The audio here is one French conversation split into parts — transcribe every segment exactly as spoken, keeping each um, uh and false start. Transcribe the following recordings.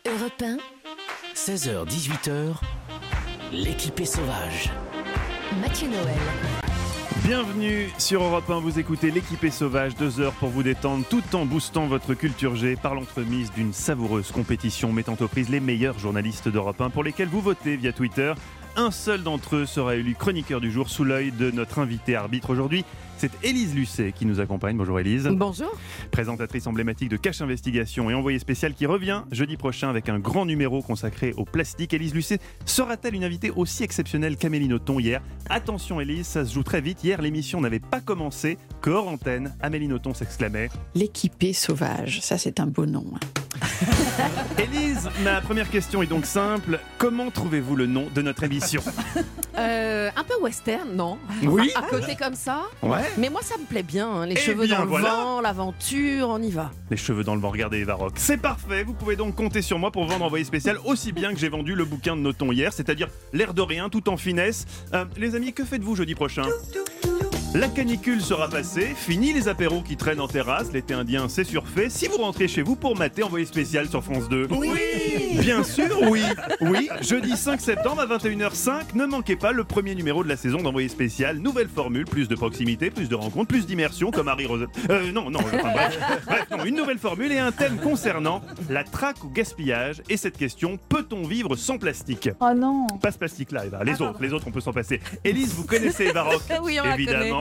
Europe un, seize heures dix-huit heures, l'équipée sauvage. Mathieu Noël. Bienvenue sur Europe un, vous écoutez l'équipée sauvage, deux heures pour vous détendre tout en boostant votre culture G par l'entremise d'une savoureuse compétition mettant aux prises les meilleurs journalistes d'Europe un pour lesquels vous votez via Twitter. Un seul d'entre eux sera élu chroniqueur du jour sous l'œil de notre invité arbitre aujourd'hui. C'est Élise Lucet qui nous accompagne. Bonjour Élise. Bonjour. Présentatrice emblématique de Cache Investigation et envoyée spéciale qui revient jeudi prochain avec un grand numéro consacré au plastique. Élise Lucet sera-t-elle une invitée aussi exceptionnelle qu'Amélie Nothomb hier ? Attention Élise, ça se joue très vite. Hier, l'émission n'avait pas commencé que hors antenne, Amélie Nothomb s'exclamait « L'équipée sauvage », ça c'est un beau nom. Élise, ma première question est donc simple. Comment trouvez-vous le nom de notre émission ? Euh, un peu western, non ? Oui. À côté comme ça. Ouais. Mais moi, ça me plaît bien. Hein. Les Eh cheveux bien, dans le voilà. vent, l'aventure, on y va. Les cheveux dans le vent, regardez Eva Rock. C'est parfait, vous pouvez donc compter sur moi pour vendre envoyé spécial aussi bien que j'ai vendu le bouquin de Nothomb hier, c'est-à-dire l'air de rien, tout en finesse. Euh, les amis, que faites-vous jeudi prochain ? La canicule sera passée, fini les apéros qui traînent en terrasse, l'été indien c'est surfait. Si vous rentrez chez vous pour mater envoyé spécial sur France deux. Oui. Bien sûr, oui. Oui, jeudi cinq septembre à vingt et une heures cinq, ne manquez pas le premier numéro de la saison d'envoyé spécial. Nouvelle formule, plus de proximité, plus de rencontres, plus d'immersion comme Harry Rose. Euh, non, non, enfin, bref, bref, non, une nouvelle formule et un thème concernant la traque ou gaspillage. Et cette question, peut-on vivre sans plastique ? Oh non. Pas ce plastique-là, Eva. Les autres, les autres, on peut s'en passer. Élise, vous connaissez Eva Rock ? Oui, on la évidemment.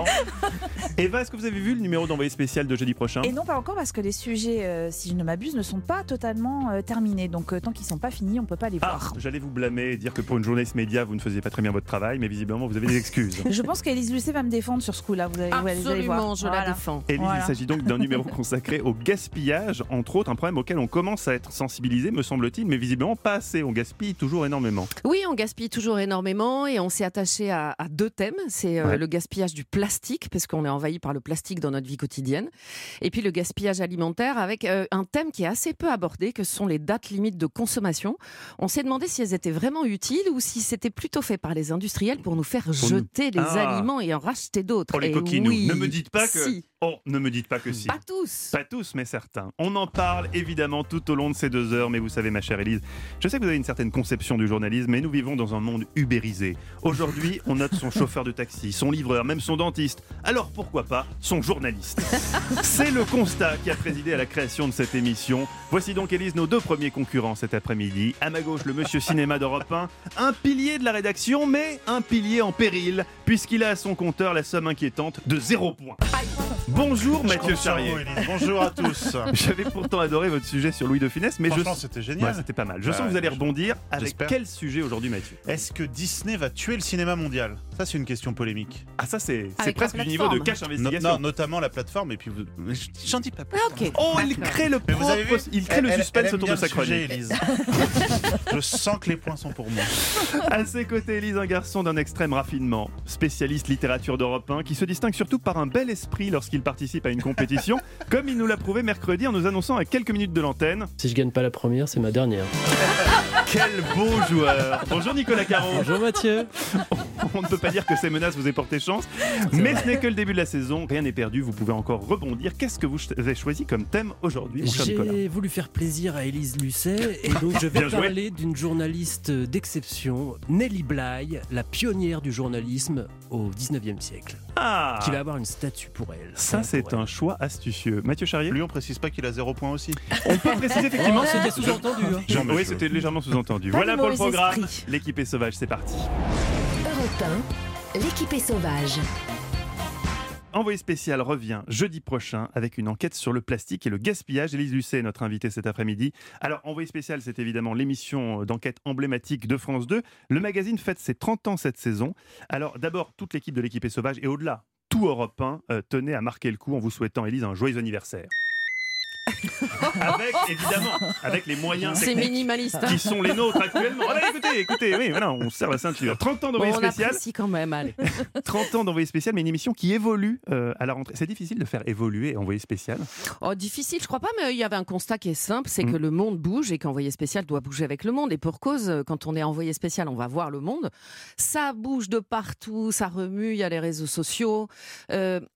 Eva, est-ce que vous avez vu le numéro d'envoyé spécial de jeudi prochain ? Et non, pas encore, parce que les sujets, euh, si je ne m'abuse, ne sont pas totalement euh, terminés. Donc, euh, tant qu'ils ne sont pas finis, on ne peut pas les Ah, voir. j'allais vous blâmer et dire que pour une journaliste média, vous ne faisiez pas très bien votre travail, mais visiblement, vous avez des excuses. Je pense qu'Élise Lucet va me défendre sur ce coup-là. Vous allez, vous allez Absolument, voir. je la Voilà. défends. Élise, Voilà. il s'agit donc d'un numéro consacré au gaspillage, entre autres, un problème auquel on commence à être sensibilisé, me semble-t-il, mais visiblement pas assez. On gaspille toujours énormément. Oui, on gaspille toujours énormément et on s'est attaché à, à deux thèmes. C'est euh, Ouais. le gaspillage du plastique, parce qu'on est envahi par le plastique dans notre vie quotidienne. Et puis le gaspillage alimentaire avec euh, un thème qui est assez peu abordé, que ce sont les dates limites de consommation. On s'est demandé si elles étaient vraiment utiles ou si c'était plutôt fait par les industriels pour nous faire Pour nous- jeter les Ah. aliments et en racheter d'autres. Pour les Et coquinous. oui, Ne me dites pas que... si. Oh, ne me dites pas que si. Pas tous. Pas tous, mais certains. On en parle évidemment tout au long de ces deux heures, mais vous savez, ma chère Élise, je sais que vous avez une certaine conception du journalisme, mais nous vivons dans un monde ubérisé. Aujourd'hui, on note son chauffeur de taxi, son livreur, même son dentiste. Alors pourquoi pas son journaliste ? C'est le constat qui a présidé à la création de cette émission. Voici donc, Élise, nos deux premiers concurrents cet après-midi. À ma gauche, le monsieur cinéma d'Europe un, un pilier de la rédaction, mais un pilier en péril, puisqu'il a à son compteur la somme inquiétante de zéro point. Bonjour Mathieu Charrier. Bonjour à tous. J'avais pourtant adoré votre sujet sur Louis de Funès, mais je... Franchement, c'était génial. Ouais, c'était pas mal. Je Ouais, sens que vous allez je- rebondir avec j'espère. quel sujet aujourd'hui, Mathieu ? Est-ce que Disney va tuer le cinéma mondial ? Ça, c'est une question polémique. Ah, ça, c'est c'est Avec presque la du niveau de plateforme. Cache No- Investigation. non, notamment la plateforme. Et puis, vous... mais j'en dis pas plus. Ah, ok. Oh, il crée le Mais vous avez propre... vu Il crée le Elle- suspense elle aime autour bien de sa le sujet, chronique. Élise. Je sens que les points sont pour moi. À ses côtés, Élise, un garçon d'un extrême raffinement, spécialiste littérature d'Europe un, qui se distingue surtout par un bel esprit lorsqu'il participe à une compétition, comme il nous l'a prouvé mercredi en nous annonçant à quelques minutes de l'antenne. Si je gagne pas la première, c'est ma dernière. Quel beau joueur. Bonjour Nicolas Caron. Bonjour Mathieu. On ne peut pas dire que ces menaces vous aient porté chance, mais ce n'est que le début de la saison, rien n'est perdu, vous pouvez encore rebondir. Qu'est-ce que vous avez choisi comme thème aujourd'hui, mon cher Nicolas ? J'ai voulu faire plaisir à Élise Lucet et donc je vais Bien joué. parler d'une journaliste d'exception, Nelly Bly, la pionnière du journalisme au dix-neuvième siècle, Ah, qui va avoir une statue pour elle. ça Rien c'est pour elle. un choix astucieux. Mathieu Charrier ? Lui, on précise pas qu'il a zéro point aussi. On peut préciser effectivement... Oh, c'était sous-entendu. hein. Jean Oui, Monsieur. c'était légèrement sous-entendu. Pas Voilà de pour le mauvais programme. esprit. L'équipe est sauvage, c'est parti. Europe un, l'équipée sauvage. Envoyé spécial revient jeudi prochain avec une enquête sur le plastique et le gaspillage. Élise Lucet est notre invitée cet après-midi. Alors, Envoyé spécial, c'est évidemment l'émission d'enquête emblématique de France deux. Le magazine fête ses trente ans cette saison. Alors, d'abord, toute l'équipe de l'équipe est sauvage et au-delà, tout Europe un euh, tenait à marquer le coup en vous souhaitant, Élise, un joyeux anniversaire. Avec, évidemment, avec les moyens C'est techniques minimaliste. hein. qui sont les nôtres actuellement. Voilà, écoutez, écoutez, oui, voilà, on se serre la ceinture. trente ans Bon, d'envoyé on spécial. apprécie quand même, allez. trente ans d'envoyé spécial, mais une émission qui évolue euh, à la rentrée. C'est difficile de faire évoluer envoyé spécial. Oh, difficile, je crois pas, mais il y avait un constat qui est simple, c'est Mm. que le monde bouge et qu'envoyé spécial doit bouger avec le monde. Et pour cause, quand on est envoyé spécial, on va voir le monde. Ça bouge de partout, ça remue, il y a les réseaux sociaux. Euh,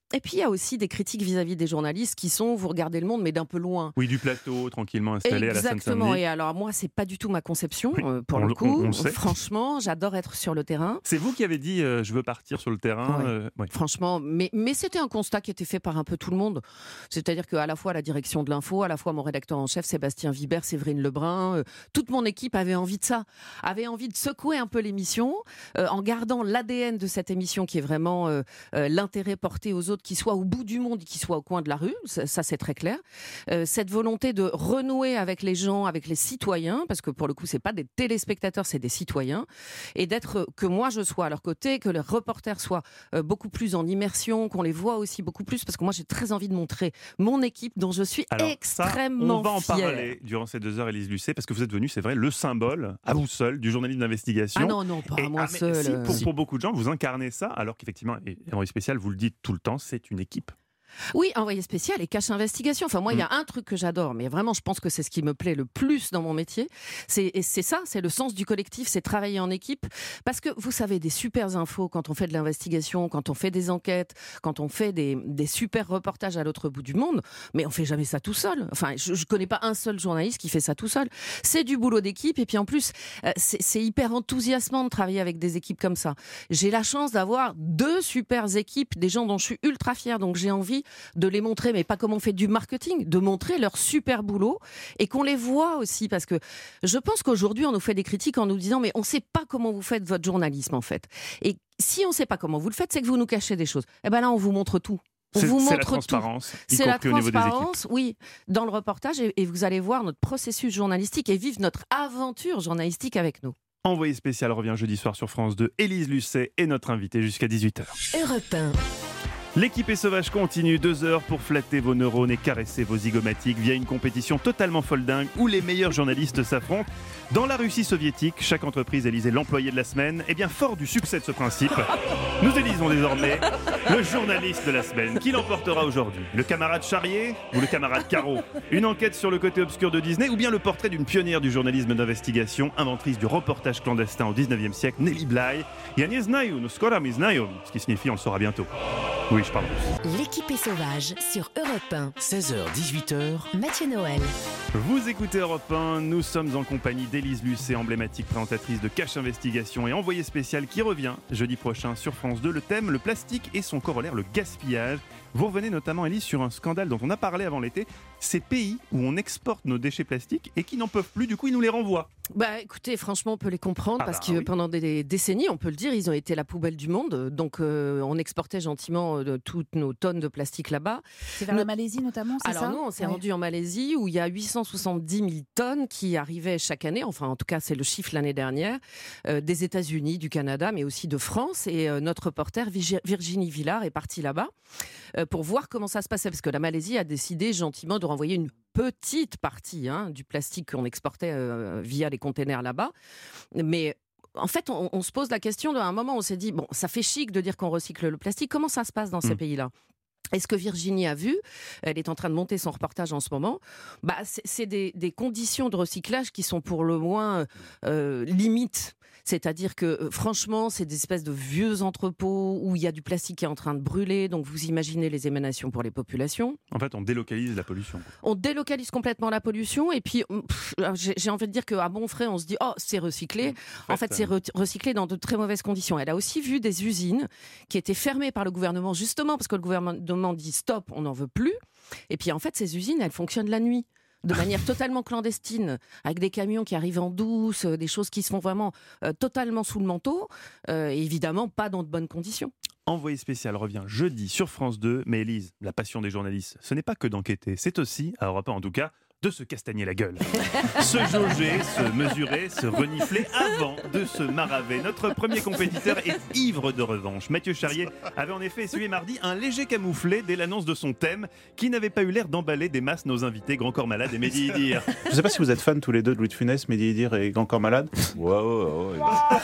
Et puis il y a aussi des critiques vis-à-vis des journalistes qui sont, vous regardez le monde, mais d'un peu loin. Oui, du plateau, tranquillement installé à la Exactement. Seine-Saint-Denis. Et alors moi, c'est pas du tout ma conception, Oui, euh, pour on le le- coup. on- on le sait. Franchement, j'adore être sur le terrain. C'est vous qui avez dit euh, je veux partir sur le terrain. Ouais. euh, oui. Franchement, mais, mais c'était un constat qui était fait par un peu tout le monde. C'est-à-dire qu'à la fois la direction de l'info, à la fois mon rédacteur en chef, Sébastien Vibert, Séverine Lebrun, euh, toute mon équipe avait envie de ça, avait envie de secouer un peu l'émission, euh, en gardant l'A D N de cette émission qui est vraiment euh, euh, l'intérêt porté aux autres, qui soit au bout du monde, qui soit au coin de la rue, ça, ça, c'est très clair. Euh, cette volonté de renouer avec les gens, avec les citoyens, parce que pour le coup, c'est pas des téléspectateurs, c'est des citoyens, et d'être euh, que moi je sois à leur côté, que les reporters soient euh, beaucoup plus en immersion, qu'on les voit aussi beaucoup plus, parce que moi j'ai très envie de montrer mon équipe dont je suis Alors, extrêmement ça, on va en fière. parler durant ces deux heures, Élise Lucet, parce que vous êtes venu, c'est vrai, le symbole, à vous seul, du journalisme d'investigation. Ah non, non, pas Et- moi ah, mais seul. si, euh. pour, pour beaucoup de gens, vous incarnez ça, alors qu'effectivement, et Envoyé spécial, vous le dites tout le temps, c'est une équipe. Oui, envoyé spécial et cache investigation. Enfin, moi, il y a un truc que j'adore, mais vraiment, je pense que c'est ce qui me plaît le plus dans mon métier. C'est, et c'est ça, c'est le sens du collectif, c'est travailler en équipe. Parce que vous savez, des super infos quand on fait de l'investigation, quand on fait des enquêtes, quand on fait des, des super reportages à l'autre bout du monde, mais on fait jamais ça tout seul. Enfin, je, je connais pas un seul journaliste qui fait ça tout seul. C'est du boulot d'équipe et puis en plus, euh, c'est, c'est hyper enthousiasmant de travailler avec des équipes comme ça. J'ai la chance d'avoir deux super équipes, des gens dont je suis ultra fière, donc j'ai envie de les montrer, mais pas comme on fait du marketing, de montrer leur super boulot et qu'on les voit aussi, parce que je pense qu'aujourd'hui on nous fait des critiques en nous disant mais on sait pas comment vous faites votre journalisme en fait. Et si on sait pas comment vous le faites, c'est que vous nous cachez des choses. Et ben là on vous montre tout. On C'est vous c'est la montre tout. transparence, y C'est la compris au niveau des équipes. transparence, oui, dans le reportage et, et vous allez voir notre processus journalistique et vivre notre aventure journalistique avec nous. Envoyé spécial revient jeudi soir sur France deux. Élise Lucet est notre invitée jusqu'à dix-huit heures. Europe un. L'équipe est sauvage continue, deux heures pour flatter vos neurones et caresser vos zygomatiques via une compétition totalement folle dingue où les meilleurs journalistes s'affrontent. Dans la Russie soviétique, chaque entreprise élisait l'employé de la semaine. Et bien, fort du succès de ce principe, nous élisons désormais le journaliste de la semaine. Qui l'emportera aujourd'hui? Le camarade Charrier ou le camarade Caro? Une enquête sur le côté obscur de Disney ou bien le portrait d'une pionnière du journalisme d'investigation, inventrice du reportage clandestin au dix-neuvième siècle, Nelly Bly. Ja nie znаю, no skoro mi znają, ce qui signifie on le saura bientôt. Oui, je parle russe. L'équipe est sauvage sur Europe un. seize heures dix-huit heures, Mathieu Noël. Vous écoutez Europe un, nous sommes en compagnie d'Élise Lucet, emblématique présentatrice de Cache Investigation et envoyée spéciale qui revient jeudi prochain sur France deux. Le thème, le plastique et son corollaire, le gaspillage. Vous revenez notamment, Élise, sur un scandale dont on a parlé avant l'été, ces pays où on exporte nos déchets plastiques et qui n'en peuvent plus, du coup ils nous les renvoient. Bah écoutez, franchement, on peut les comprendre Ah parce bah que oui. pendant des décennies, on peut le dire, ils ont été la poubelle du monde. Donc euh, on exportait gentiment euh, toutes nos tonnes de plastique là-bas. C'est vers la Malaisie notamment, c'est Alors ça nous, on s'est Ouais. rendu en Malaisie où il y a huit cent soixante-dix mille tonnes qui arrivaient chaque année. Enfin, en tout cas, c'est le chiffre l'année dernière, euh, des États-Unis, du Canada, mais aussi de France. Et euh, notre reporter Vigi- Virginie Villard est partie là-bas euh, pour voir comment ça se passait, parce que la Malaisie a décidé gentiment de renvoyer une petite partie hein, du plastique qu'on exportait euh, via les containers là-bas. Mais en fait, on, on se pose la question, à un moment, on s'est dit, bon, ça fait chic de dire qu'on recycle le plastique. Comment ça se passe dans ces Mm. pays-là ? Et ce que Virginie a vu, elle est en train de monter son reportage en ce moment, bah, c'est, c'est des, des conditions de recyclage qui sont pour le moins euh, limites. C'est-à-dire que euh, franchement, c'est des espèces de vieux entrepôts où il y a du plastique qui est en train de brûler, donc vous imaginez les émanations pour les populations. En fait, on délocalise la pollution. On délocalise complètement la pollution et puis pff, j'ai, j'ai envie de dire qu'à bon frais, on se dit « Oh, c'est recyclé ». En fait, c'est re- recyclé dans de très mauvaises conditions. Elle a aussi vu des usines qui étaient fermées par le gouvernement, justement parce que le gouvernement dit « Stop, on n'en veut plus ». Et puis en fait, ces usines, elles fonctionnent la nuit, de manière totalement clandestine, avec des camions qui arrivent en douce, euh, des choses qui se font vraiment euh, totalement sous le manteau, euh, et évidemment pas dans de bonnes conditions. Envoyé spécial revient jeudi sur France deux. Mais Élise, la passion des journalistes, ce n'est pas que d'enquêter, c'est aussi, à Europe un en tout cas, de se castagner la gueule. Se jauger, se mesurer, se renifler avant de se maraver. Notre premier compétiteur est ivre de revanche. Mathieu Charrier avait en effet essuyé mardi un léger camouflet dès l'annonce de son thème, qui n'avait pas eu l'air d'emballer des masses nos invités Grand Corps Malade et Mehdi Idir. Je sais pas si vous êtes fans tous les deux de Louis de Funès, Mehdi Idir et Grand Corps Malade. Ouais, ouais, ouais.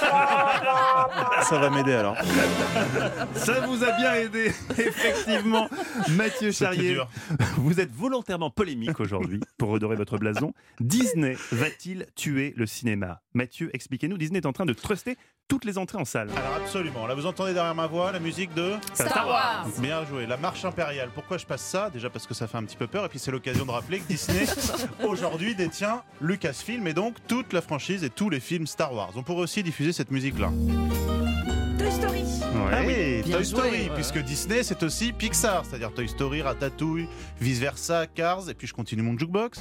Ça va m'aider alors. Ça vous a bien aidé, effectivement. Mathieu C'était Charrier, dur. vous êtes volontairement polémique aujourd'hui pour redorer votre blason. Disney va-t-il tuer le cinéma? Mathieu, expliquez-nous, Disney est en train de truster toutes les entrées en salle. Alors absolument, là vous entendez derrière ma voix la musique de Star Wars. Bien joué, la marche impériale. Pourquoi je passe ça? Déjà parce que ça fait un petit peu peur et puis c'est l'occasion de rappeler que Disney aujourd'hui détient Lucasfilm et donc toute la franchise et tous les films Star Wars. On pourrait aussi diffuser cette musique-là. Toy Story. Ouais. Ah oui, Bien Toy joué, Story, ouais. puisque Disney c'est aussi Pixar, c'est-à-dire Toy Story, Ratatouille, Vice Versa, Cars, et puis je continue mon jukebox.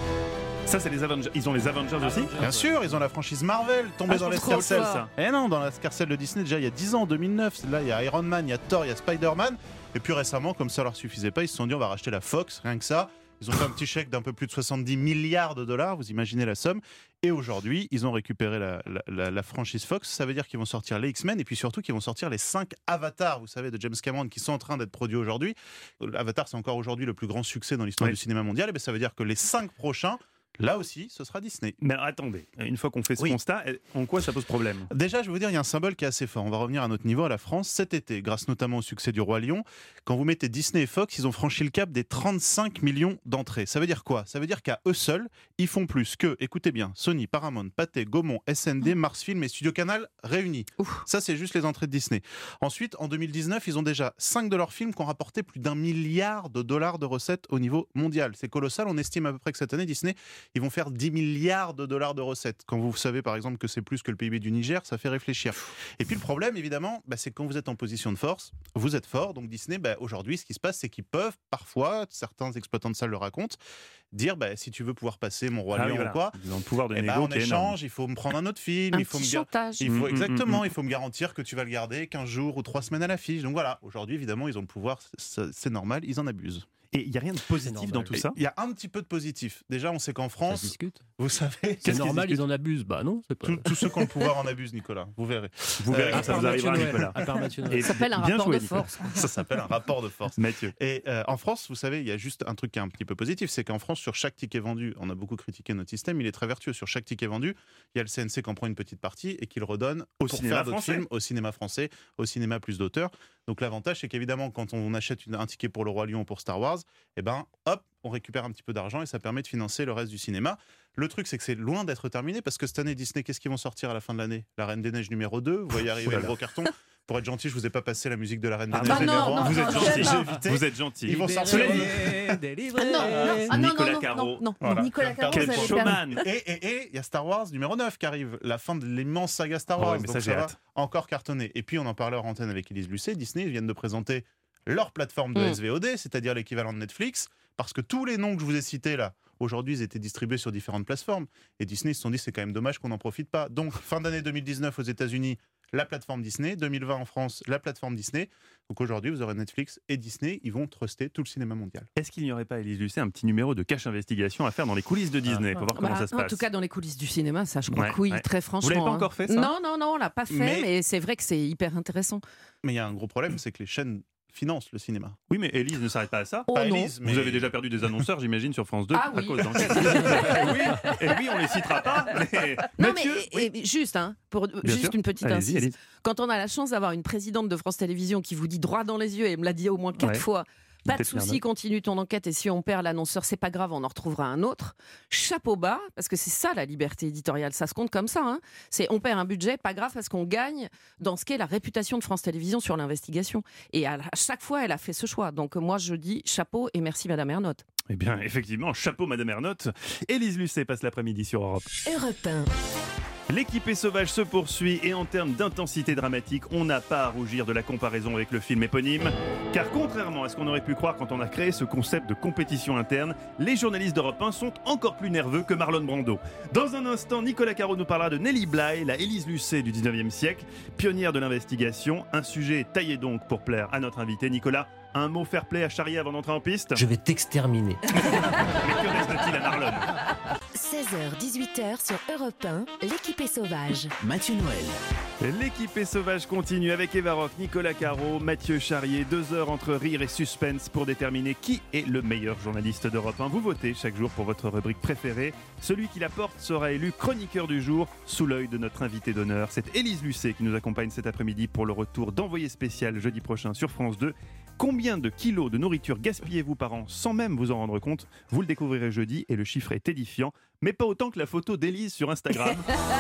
Ça, c'est les Avengers. Ils ont les Avengers aussi. Bien sûr, ils ont la franchise Marvel, tombée Ah, dans je trouve trop l'escarcelle. ça. Eh non, dans l'escarcelle de Disney, déjà il y a dix ans, en deux mille neuf, là il y a Iron Man, il y a Thor, il y a Spider-Man, et puis récemment, comme ça leur suffisait pas, ils se sont dit on va racheter la Fox, rien que ça. Ils ont fait un petit chèque d'un peu plus de soixante-dix milliards de dollars, vous imaginez la somme. Et aujourd'hui, ils ont récupéré la, la, la, la franchise Fox. Ça veut dire qu'ils vont sortir les X-Men et puis surtout qu'ils vont sortir les cinq Avatars, vous savez, de James Cameron, qui sont en train d'être produits aujourd'hui. Avatar, c'est encore aujourd'hui le plus grand succès dans l'histoire Oui. du cinéma mondial. Et bien, ça veut dire que les cinq prochains, là aussi, ce sera Disney. Mais attendez, une fois qu'on fait ce Oui. constat, en quoi ça pose problème? Déjà, je vais vous dire, il y a un symbole qui est assez fort. On va revenir à notre niveau, à la France, cet été, grâce notamment au succès du Roi Lion. Quand vous mettez Disney et Fox, ils ont franchi le cap des trente-cinq millions d'entrées. Ça veut dire quoi? Ça veut dire qu'à eux seuls, ils font plus que, écoutez bien, Sony, Paramount, Pathé, Gaumont, S N D, Mars Film et Studio Canal réunis. Ouf. Ça, c'est juste les entrées de Disney. Ensuite, en deux mille dix-neuf, ils ont déjà cinq de leurs films qui ont rapporté plus d'un milliard de dollars de recettes au niveau mondial. C'est colossal. On estime à peu près que cette année, Disney, ils vont faire dix milliards de dollars de recettes. Quand vous savez, par exemple, que c'est plus que le P I B du Niger, ça fait réfléchir. Et puis le problème, évidemment, bah, c'est que quand vous êtes en position de force, vous êtes fort. Donc Disney, bah, aujourd'hui, ce qui se passe, c'est qu'ils peuvent parfois, certains exploitants de salles le racontent, dire bah, si tu veux pouvoir passer mon Roi Ah Lion oui, voilà. ou quoi, Ils ont le pouvoir de eh ben, négo en qui est énorme. échange, il faut me prendre un autre film, Un il faut me petit gar- chantage. il faut Mm, exactement, mm, mm. il faut me garantir que tu vas le garder quinze jours ou trois semaines à l'affiche. Donc voilà, aujourd'hui, évidemment, ils ont le pouvoir, c'est c'est normal, ils en abusent. Et il n'y a rien de positif normal. dans tout Et ça. Il y a un petit peu de positif. Déjà, on sait qu'en Ça se France, discute. vous savez, C'est qu'est-ce qu'ils normal, discutent ils en abusent. Bah non, c'est pas. Tous- Tous ceux qui ont le pouvoir en abusent, Nicolas. Vous verrez. Vous verrez Euh, quand ça vous arrivera, Nicolas. À part Mathieu Et Noël. Ça s'appelle un bien rapport joué, de Nicolas. force. Ça s'appelle un rapport de force. Mathieu. Et euh, en France, vous savez, il y a juste un truc qui est un petit peu positif, c'est qu'en France, sur chaque ticket vendu, on a beaucoup critiqué notre système, il est très vertueux. Sur chaque ticket vendu, il y a le C N C qui en prend une petite partie et qui le redonne Au pour cinéma faire d'autres français. films, au cinéma français, au cinéma plus d'auteurs. Donc l'avantage, c'est qu'évidemment, quand on achète une- un ticket pour le Roi Lion ou pour Star Wars, eh ben, hop, on récupère un petit peu d'argent et ça permet de financer le reste du cinéma. Le truc, c'est que c'est loin d'être terminé parce que cette année, Disney, qu'est-ce qu'ils vont sortir à la fin de l'année? La Reine des Neiges numéro deux, vous voyez arriver Oh là le là. gros carton. Pour être gentil, je vous ai pas passé la musique de la Reine des Ah, Neiges bah non, numéro un. non, Vous êtes non, gentil. non. évité. Vous êtes gentil. Ils vont sortir. Délivré, délivré. Ah non, non, ah non, Nicolas non, Caro. non, non, Voilà. Nicolas Caro, Quel vous avez showman. Et et- et il y a Star Wars numéro neuf qui arrive, la fin de l'immense saga Star Ah Wars. ouais, mais donc ça, j'ai va hâte. encore cartonner. Et puis on en parlait en antenne avec Élise Lucet, Disney, ils viennent de présenter leur plateforme de Mm. S V O D, c'est-à-dire l'équivalent de Netflix, parce que tous les noms que je vous ai cités là, aujourd'hui, ils étaient distribués sur différentes plateformes. Et Disney, ils se sont dit, c'est quand même dommage qu'on n'en profite pas. Donc, fin d'année deux mille dix-neuf aux États-Unis, la plateforme Disney. deux mille vingt en France, la plateforme Disney. Donc aujourd'hui, vous aurez Netflix et Disney. Ils vont truster tout le cinéma mondial. Est-ce qu'il n'y aurait pas, Élise Lucet, un petit numéro de cache investigation à faire dans les coulisses de Disney pour voir comment Bah, ça se en passe? tout cas, dans les coulisses du cinéma, ça, je crois Ouais, que oui, ouais. très franchement. l'avez pas hein. encore fait, ça Non, non, non, on l'a pas fait, Mais- mais, c'est vrai que c'est hyper intéressant. Mais il y a un gros problème, c'est que les chaînes financent le cinéma. Oui, mais Élise ne s'arrête pas à ça. Oh Pas non. Élise, mais- Vous avez déjà perdu des annonceurs, j'imagine, sur France deux Ah à oui. cause d'enquêtes. et, oui, et oui, on les citera pas. Mais Non, Mathieu, mais et- et juste, hein, pour juste sûr. une petite allez-y, incise. Élise. Quand on a la chance d'avoir une présidente de France Télévisions qui vous dit droit dans les yeux, et me l'a dit au moins quatre Ouais. fois, pas de Peut-être souci, Merdeux. continue ton enquête, et si on perd l'annonceur, c'est pas grave, on en retrouvera un autre. Chapeau bas, parce que c'est ça la liberté éditoriale, ça se compte comme ça. Hein. C'est on perd un budget, pas grave, parce qu'on gagne dans ce qu'est la réputation de France Télévisions sur l'investigation. Et à, à chaque fois, elle a fait ce choix. Donc moi, je dis chapeau et merci Madame Ernotte. Eh bien, effectivement, chapeau Madame Ernotte. Élise Lucet passe l'après-midi sur Europe. Europe un. L'équipée sauvage se poursuit et en termes d'intensité dramatique, on n'a pas à rougir de la comparaison avec le film éponyme. Car contrairement à ce qu'on aurait pu croire quand on a créé ce concept de compétition interne, les journalistes d'Europe un sont encore plus nerveux que Marlon Brando. Dans un instant, Nicolas Caro nous parlera de Nelly Bly, la Élise Lucet du dix-neuvième siècle, pionnière de l'investigation. Un sujet taillé donc pour plaire à notre invité. Nicolas, un mot fair play à charrier avant d'entrer en piste? Je vais t'exterminer. Mais que reste-t-il à Marlon? seize heures dix-huit heures sur Europe un, l'équipée sauvage. Mathieu Noël. L'équipée sauvage continue avec Eva Rock, Nicolas Caro, Mathieu Charrier. Deux heures entre rire et suspense pour déterminer qui est le meilleur journaliste d'Europe un. Vous votez chaque jour pour votre rubrique préférée. Celui qui la porte sera élu chroniqueur du jour sous l'œil de notre invité d'honneur. C'est Élise Lucet qui nous accompagne cet après-midi pour le retour d'Envoyé spécial jeudi prochain sur France deux. Combien de kilos de nourriture gaspillez-vous par an sans même vous en rendre compte? Vous le découvrirez jeudi et le chiffre est édifiant, mais pas autant que la photo d'Élise sur Instagram.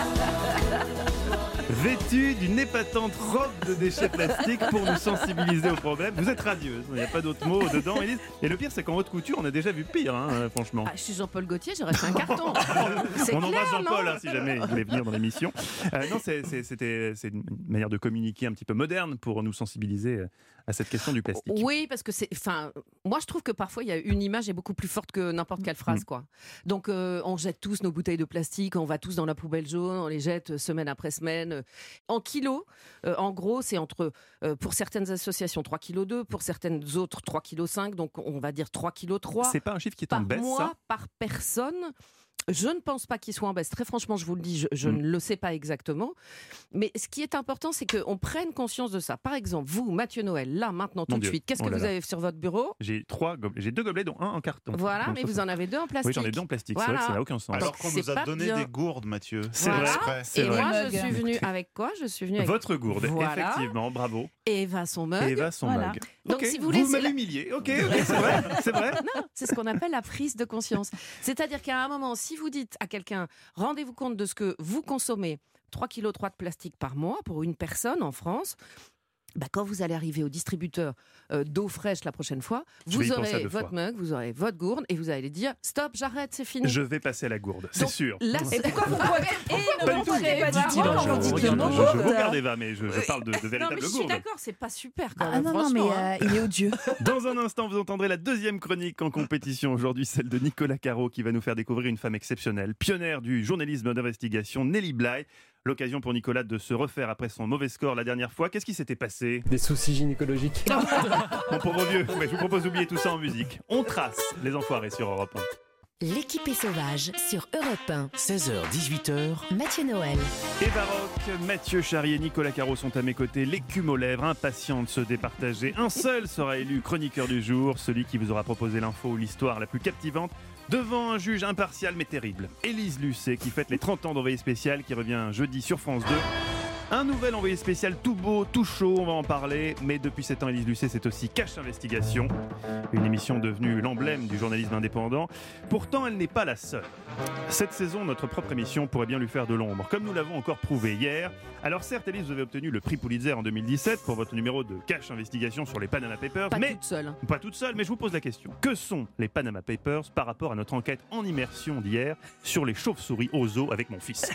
Vêtue d'une épatante robe de déchets plastiques pour nous sensibiliser au problème. Vous êtes radieuse, il n'y a pas d'autre mot dedans, Élise. Et le pire, c'est qu'en haute couture, on a déjà vu pire, hein, franchement. Ah, je suis Jean-Paul Gaultier, j'aurais fait un carton. C'est On clair, embrasse Jean-Paul non hein, si jamais il voulait venir dans l'émission. Euh, non, c'est, c'est, c'était, c'est une manière de communiquer un petit peu moderne pour nous sensibiliser à cette question du plastique. Oui, parce que c'est. Enfin, moi, je trouve que parfois, il y a une image est beaucoup plus forte que n'importe quelle phrase, Mm. quoi. Donc, euh, on jette tous nos bouteilles de plastique, on va tous dans la poubelle jaune, on les jette semaine après semaine. En kilos, euh, en gros, c'est entre, euh, pour certaines associations, trois virgule deux kilos, pour certaines autres, trois virgule cinq kilos, donc on va dire trois virgule trois kilos. C'est pas un chiffre qui est par en baisse, mois, ça par personne. Je ne pense pas qu'il soit en baisse. Très franchement, je vous le dis, je, je Mm. ne le sais pas exactement. Mais ce qui est important, c'est qu'on prenne conscience de ça. Par exemple, vous, Mathieu Noël, là, maintenant, tout Mon de Dieu. suite, qu'est-ce Oh que là vous là. avez sur votre bureau? J'ai trois gobelets. J'ai deux gobelets, dont un en carton. Voilà, Donc mais ça, vous ça- en avez deux en plastique. Oui, j'en ai deux en plastique. C'est Voilà. vrai que ça n'a aucun sens. Alors qu'on c'est nous a pas donné bien. des gourdes, Mathieu. C'est Voilà. vrai. Exprès. C'est Et vrai. moi, je Mug. suis venue avec quoi? Je suis venue avec Votre gourde, Voilà. effectivement, bravo. Eva son mug. Et Eva son Voilà. mug. Donc, Ok, si vous voulez, vous c'est m'avez la- humilié. Ok, ok, c'est vrai, c'est vrai. Non, c'est ce qu'on appelle la prise de conscience. C'est-à-dire qu'à un moment, si vous dites à quelqu'un, rendez-vous compte de ce que vous consommez, trois virgule trois kilos de plastique par mois pour une personne en France, bah, quand vous allez arriver au distributeur euh, d'eau fraîche la prochaine fois, Je vais y vous penser à aurez deux votre fois. mug, vous aurez votre gourde et vous allez dire stop, j'arrête, c'est fini. Je vais passer à la gourde, c'est Donc, sûr. Là, Et pourquoi vous pointez Et ne Pas du tout. montrez Pas du pas tout, du non, doigt. on dit je, le regarde, mot je- je gourde. vous regarde Eva, mais je, je parle de, de Non, mais véritables je suis gourdes. d'accord, c'est pas super quand Ah même. non, non, mais franchement, hein. euh, il est odieux. Dans un instant, vous entendrez la deuxième chronique en compétition aujourd'hui, celle de Nicolas Caro, qui va nous faire découvrir une femme exceptionnelle, pionnière du journalisme d'investigation, Nelly Bly. L'occasion pour Nicolas de se refaire après son mauvais score la dernière fois. Qu'est-ce qui s'était passé? Des soucis gynécologiques. Mon pauvre vieux, mais je vous propose d'oublier tout ça en musique. On trace les enfoirés sur Europe un. L'équipée sauvage sur Europe un. seize heures dix-huit heures, Mathieu Noël. Et Baroque, Mathieu Charrier, Nicolas Caro sont à mes côtés, l'écume aux lèvres, impatients de se départager. Un seul sera élu chroniqueur du jour, celui qui vous aura proposé l'info ou l'histoire la plus captivante, devant un juge impartial mais terrible. Élise Lucet, qui fête les trente ans d'envoyé spécial, qui revient jeudi sur France deux. Un nouvel envoyé spécial tout beau, tout chaud, on va en parler. Mais depuis sept ans, Élise Lucet, c'est aussi Cache Investigation, une émission devenue l'emblème du journalisme indépendant. Pourtant, elle n'est pas la seule. Cette saison, notre propre émission pourrait bien lui faire de l'ombre, comme nous l'avons encore prouvé hier. Alors certes, Élise, vous avez obtenu le prix Pulitzer en deux mille dix-sept pour votre numéro de Cache Investigation sur les Panama Papers. Pas mais toute seule. hein. pas toute seule, mais je vous pose la question. Que sont les Panama Papers par rapport à notre enquête en immersion d'hier sur les chauves-souris au zoo avec mon fils?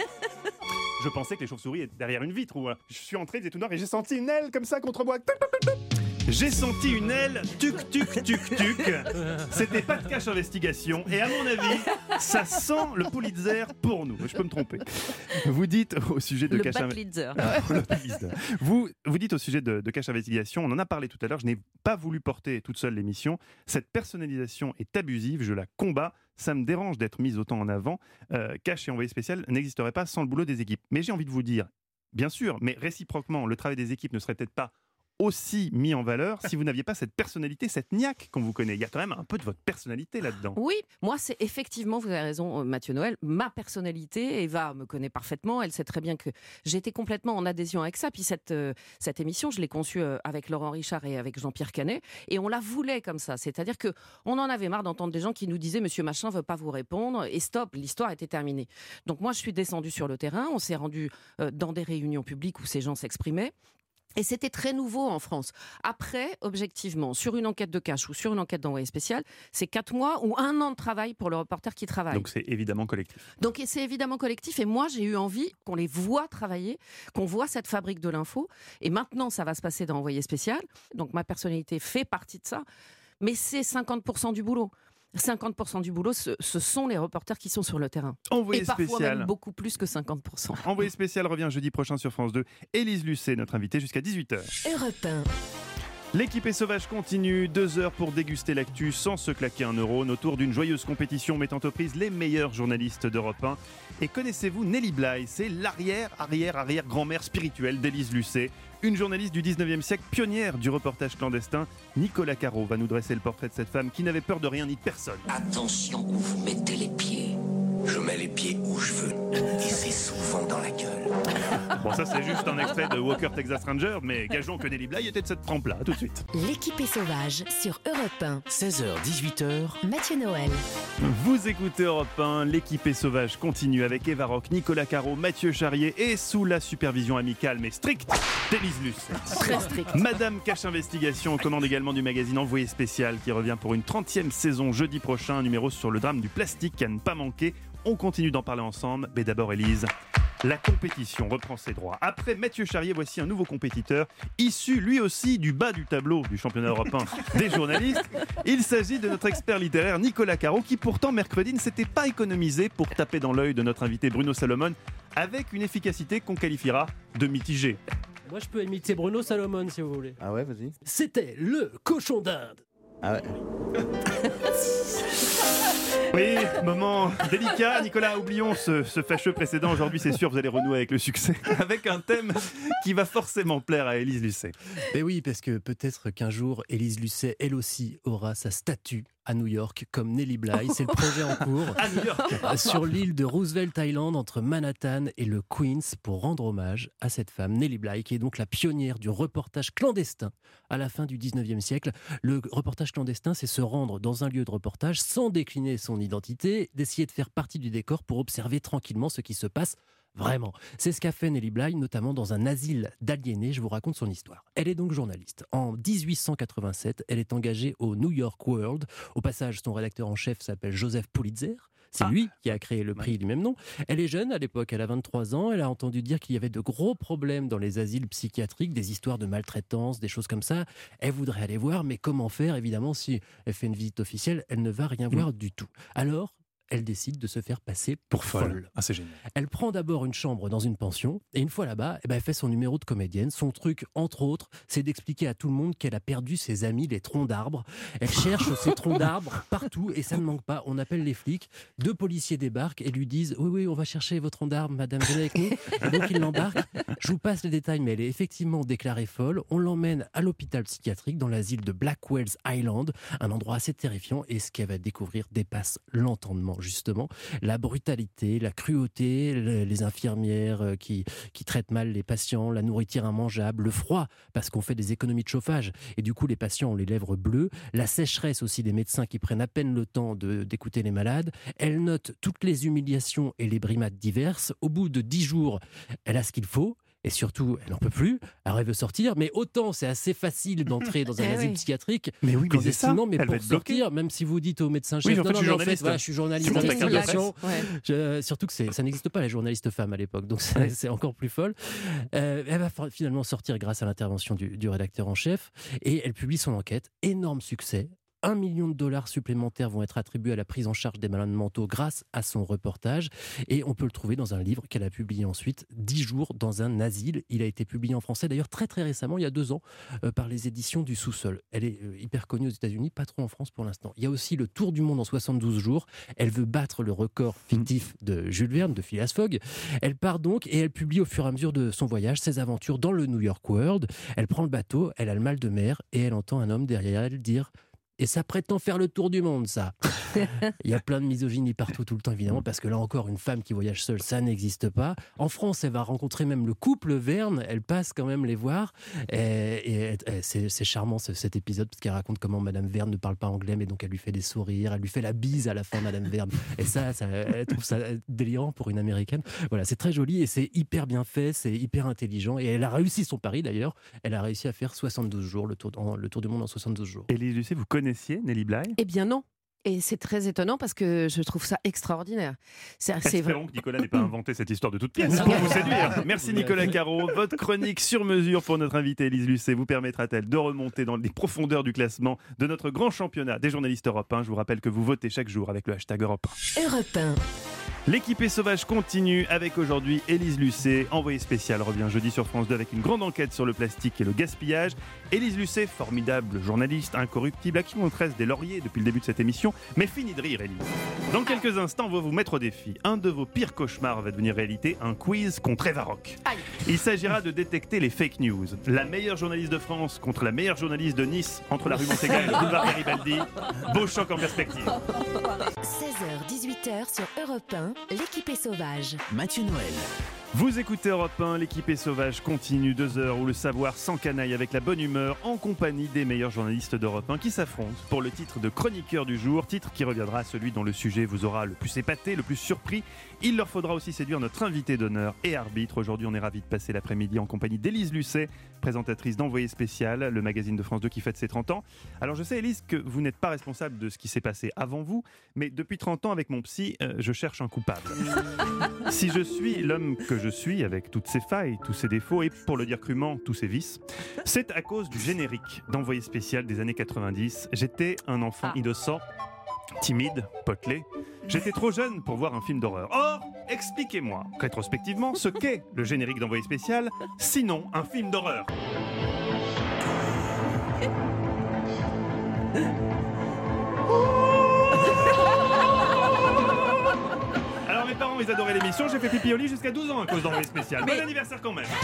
Je pensais que les chauves-souris étaient derrière une vitre. Ou, euh, je suis entré, il était tout noir et j'ai senti une aile comme ça contre moi. Tuc, tuc, tuc, tuc. J'ai senti une aile, tuc, tuc, tuc, tuc. C'était pas de Cache Investigation. Et à mon avis, ça sent le Pulitzer pour nous. Je peux me tromper. Vous dites au sujet de Le Cache Bat Investigation. Leader. Le Pulitzer. Vous, vous dites au sujet de, de Cache Investigation, on en a parlé tout à l'heure, je n'ai pas voulu porter toute seule l'émission. Cette personnalisation est abusive, je la combats. Ça me dérange d'être mise autant en avant. Euh, Cache et envoyé spécial n'existerait pas sans le boulot des équipes. Mais j'ai envie de vous dire, bien sûr, mais réciproquement, le travail des équipes ne serait peut-être pas aussi mis en valeur si vous n'aviez pas cette personnalité, cette niaque qu'on vous connaît. Il y a quand même un peu de votre personnalité là-dedans. Oui, moi c'est effectivement, vous avez raison euh, Mathieu Noël, ma personnalité. Eva me connaît parfaitement, elle sait très bien que j'étais complètement en adhésion avec ça. Puis cette, euh, cette émission, je l'ai conçue euh, avec Laurent Richard et avec Jean-Pierre Canet, et on la voulait comme ça. C'est-à-dire que on en avait marre d'entendre des gens qui nous disaient Monsieur Machin veut pas vous répondre, et stop, l'histoire était terminée. Donc moi je suis descendue sur le terrain, on s'est rendu euh, dans des réunions publiques où ces gens s'exprimaient. Et c'était très nouveau en France. Après, objectivement, sur une enquête de Cache ou sur une enquête d'envoyé spécial, c'est quatre mois ou un an de travail pour le reporter qui travaille. Donc c'est évidemment collectif. Donc c'est évidemment collectif. Et moi, j'ai eu envie qu'on les voit travailler, qu'on voit cette fabrique de l'info. Et maintenant, ça va se passer dans envoyé spécial. Donc ma personnalité fait partie de ça. Mais c'est cinquante pour cent du boulot. cinquante pour cent du boulot, ce, ce sont les reporters qui sont sur le terrain. Envoyé Et parfois spécial. même beaucoup plus que cinquante pour cent. Envoyé spécial revient jeudi prochain sur France deux. Élise Lucet, notre invitée, jusqu'à dix-huit heures. Europe un. L'équipée sauvage continue, deux heures pour déguster l'actu sans se claquer un euro, autour d'une joyeuse compétition mettant aux prises les meilleurs journalistes d'Europe un. Et connaissez-vous Nelly Bly? C'est l'arrière, arrière, arrière grand-mère spirituelle d'Élise Lucet, une journaliste du dix-neuvième siècle, pionnière du reportage clandestin. Nicolas Caro va nous dresser le portrait de cette femme qui n'avait peur de rien ni de personne. Attention où vous mettez les pieds. Je mets les pieds où je veux. Et c'est souvent dans la gueule. Bon, ça c'est juste un extrait de Walker Texas Ranger, mais gageons que Nelly Bly était de cette trempe-là, tout de suite. L'équipée sauvage sur Europe un. seize heures dix-huit heures. Mathieu Noël. Vous écoutez Europe un, l'équipée sauvage continue avec Eva Rock, Nicolas Caro, Mathieu Charrier et sous la supervision amicale mais stricte d'Élise Lucet. Très strict. Madame Cache Investigation aux commandes également du magazine Envoyé Spécial qui revient pour une trentième saison jeudi prochain, un numéro sur le drame du plastique à ne pas manquer. On continue d'en parler ensemble, mais d'abord Élise. La compétition reprend ses droits. Après Mathieu Charrier, voici un nouveau compétiteur, issu lui aussi du bas du tableau du championnat européen des journalistes. Il s'agit de notre expert littéraire Nicolas Caro, qui pourtant mercredi ne s'était pas économisé pour taper dans l'œil de notre invité Bruno Salomon, avec une efficacité qu'on qualifiera de mitigée. Moi, je peux imiter Bruno Salomon si vous voulez. Ah ouais, vas-y. C'était le cochon d'Inde. Ah ouais. Oui, moment délicat. Nicolas, oublions ce, ce fâcheux précédent. Aujourd'hui, c'est sûr, vous allez renouer avec le succès, avec un thème qui va forcément plaire à Élise Lucet. Ben oui, parce que peut-être qu'un jour, Élise Lucet, elle aussi, aura sa statue à New York, comme Nelly Bly. C'est le projet en cours. À New York. Sur l'île de Roosevelt Island, entre Manhattan et le Queens, pour rendre hommage à cette femme, Nelly Bly, qui est donc la pionnière du reportage clandestin à la fin du dix-neuvième siècle. Le reportage clandestin, c'est se rendre dans un lieu de reportage sans décliner son identité, d'essayer de faire partie du décor pour observer tranquillement ce qui se passe vraiment. C'est ce qu'a fait Nelly Bly, notamment dans un asile d'aliénés. Je vous raconte son histoire. Elle est donc journaliste. En dix-huit cent quatre-vingt-sept, elle est engagée au New York World. Au passage, son rédacteur en chef s'appelle Joseph Pulitzer. C'est Ah. lui qui a créé le prix du même nom. Elle est jeune à l'époque, elle a vingt-trois ans. Elle a entendu dire qu'il y avait de gros problèmes dans les asiles psychiatriques, des histoires de maltraitance, des choses comme ça. Elle voudrait aller voir, mais comment faire? Évidemment, si elle fait une visite officielle, elle ne va rien voir du tout. Alors, elle décide de se faire passer pour folle. Ah, c'est génial. Elle prend d'abord une chambre dans une pension et une fois là-bas, eh ben, elle fait son numéro de comédienne. Son truc, entre autres, c'est d'expliquer à tout le monde qu'elle a perdu ses amis, les troncs d'arbres. Elle cherche ces troncs d'arbres partout et ça ne manque pas. On appelle les flics. Deux policiers débarquent et lui disent « Oui, oui, on va chercher vos troncs d'arbres, madame, venez avec nous. » Et donc ils l'embarquent. Je vous passe les détails, mais elle est effectivement déclarée folle. On l'emmène à l'hôpital psychiatrique dans l'asile de Blackwell's Island, un endroit assez terrifiant et ce qu'elle va découvrir dépasse l'entendement. Justement, la brutalité, la cruauté, les infirmières qui, qui traitent mal les patients, la nourriture immangeable, le froid, parce qu'on fait des économies de chauffage, et du coup les patients ont les lèvres bleues, la sécheresse aussi des médecins qui prennent à peine le temps de, d'écouter les malades. Elle note toutes les humiliations et les brimades diverses. Au bout de dix jours, elle a ce qu'il faut. Et surtout, elle n'en peut plus, elle rêve de sortir, mais autant c'est assez facile d'entrer dans un Eh asile oui. psychiatrique, Mais oui, mais c'est ça. clandestinement, mais Elle va pour être bloquée. sortir, même si vous dites au médecin-chef, Oui, en fait, non, je suis non, mais en fait, journaliste. voilà, je suis journaliste C'est mon C'était une d'investigation. blague. Ouais. Je- surtout que c'est, ça n'existe pas, les journalistes femmes à l'époque, donc c'est, c'est encore plus folle. Euh, elle va for- finalement sortir grâce à l'intervention du, du rédacteur en chef, et elle publie son enquête, énorme succès. Un million de dollars supplémentaires vont être attribués à la prise en charge des malades mentaux grâce à son reportage. Et on peut le trouver dans un livre qu'elle a publié ensuite, dix jours dans un asile. Il a été publié en français, d'ailleurs très très récemment, il y a deux ans, euh, par les éditions du Sous-sol. Elle est euh, hyper connue aux États-Unis, pas trop en France pour l'instant. Il y a aussi le Tour du monde en soixante-douze jours. Elle veut battre le record fictif de Jules Verne, de Phileas Fogg. Elle part donc et elle publie au fur et à mesure de son voyage ses aventures dans le New York World. Elle prend le bateau, elle a le mal de mer et elle entend un homme derrière elle dire « Et ça prétend faire le tour du monde, ça !» Il y a plein de misogynie partout, tout le temps, évidemment, parce que là encore, une femme qui voyage seule, ça n'existe pas. En France, elle va rencontrer même le couple Verne, elle passe quand même les voir. Et, et, et c'est, c'est charmant ce- cet épisode, parce qu'elle raconte comment Madame Verne ne parle pas anglais, mais donc elle lui fait des sourires, elle lui fait la bise à la fin, Madame Verne. Et ça, ça elle trouve ça délirant pour une américaine. Voilà, c'est très joli et c'est hyper bien fait, c'est hyper intelligent. Et elle a réussi son pari d'ailleurs, elle a réussi à faire soixante-douze jours, le tour, en- le tour du monde en soixante-douze jours. Élise Lucet, vous connaissiez Nelly Bly? Eh bien non. Et c'est très étonnant parce que je trouve ça extraordinaire. C'est, c'est vrai. Espérons que Nicolas n'ait pas inventé cette histoire de toute pièce pour vous séduire. Merci Nicolas Caro. Votre chronique sur mesure pour notre invitée Élise Lucet vous permettra-t-elle de remonter dans les profondeurs du classement de notre grand championnat des journalistes européens? Je vous rappelle que vous votez chaque jour avec le hashtag Europe un. Europe un. L'équipée sauvage continue avec aujourd'hui Élise Lucet. Envoyé spécial revient jeudi sur France deux avec une grande enquête sur le plastique et le gaspillage. Élise Lucet, formidable journaliste, incorruptible, à qui on tresse des lauriers depuis le début de cette émission. Mais fini de rire, Élise. Dans quelques instants, on va vous mettre au défi. Un de vos pires cauchemars va devenir réalité, un quiz contre Eva Rock. Aïe. Il s'agira de détecter les fake news. La meilleure journaliste de France contre la meilleure journaliste de Nice, entre la rue Montégay et le boulevard Garibaldi. Beau choc en perspective. seize heures dix-huit heures sur Europe un, l'équipée sauvage. Mathieu Noël. Vous écoutez Europe un, l'équipe est sauvage continue, deux heures où le savoir s'encanaille avec la bonne humeur en compagnie des meilleurs journalistes d'Europe un qui s'affrontent pour le titre de chroniqueur du jour, titre qui reviendra à celui dont le sujet vous aura le plus épaté, le plus surpris. Il leur faudra aussi séduire notre invité d'honneur et arbitre. Aujourd'hui, on est ravis de passer l'après-midi en compagnie d'Élise Lucet, présentatrice d'Envoyé spécial, le magazine de France deux qui fête ses trente ans. Alors je sais, Élise, que vous n'êtes pas responsable de ce qui s'est passé avant vous, mais depuis trente ans avec mon psy, euh, je cherche un coupable. Si je suis l'homme que je suis, avec toutes ses failles, tous ses défauts et, pour le dire crûment, tous ses vices, c'est à cause du générique d'Envoyé spécial des années quatre-vingt-dix. J'étais un enfant Ah. innocent, timide, potelé. J'étais trop jeune pour voir un film d'horreur. Or, expliquez-moi, rétrospectivement, ce qu'est le générique d'Envoyé spécial, sinon un film d'horreur. Alors mes parents, ils adoraient l'émission, j'ai fait pipi au lit jusqu'à douze ans à cause d'Envoyé spécial. Bon anniversaire quand même.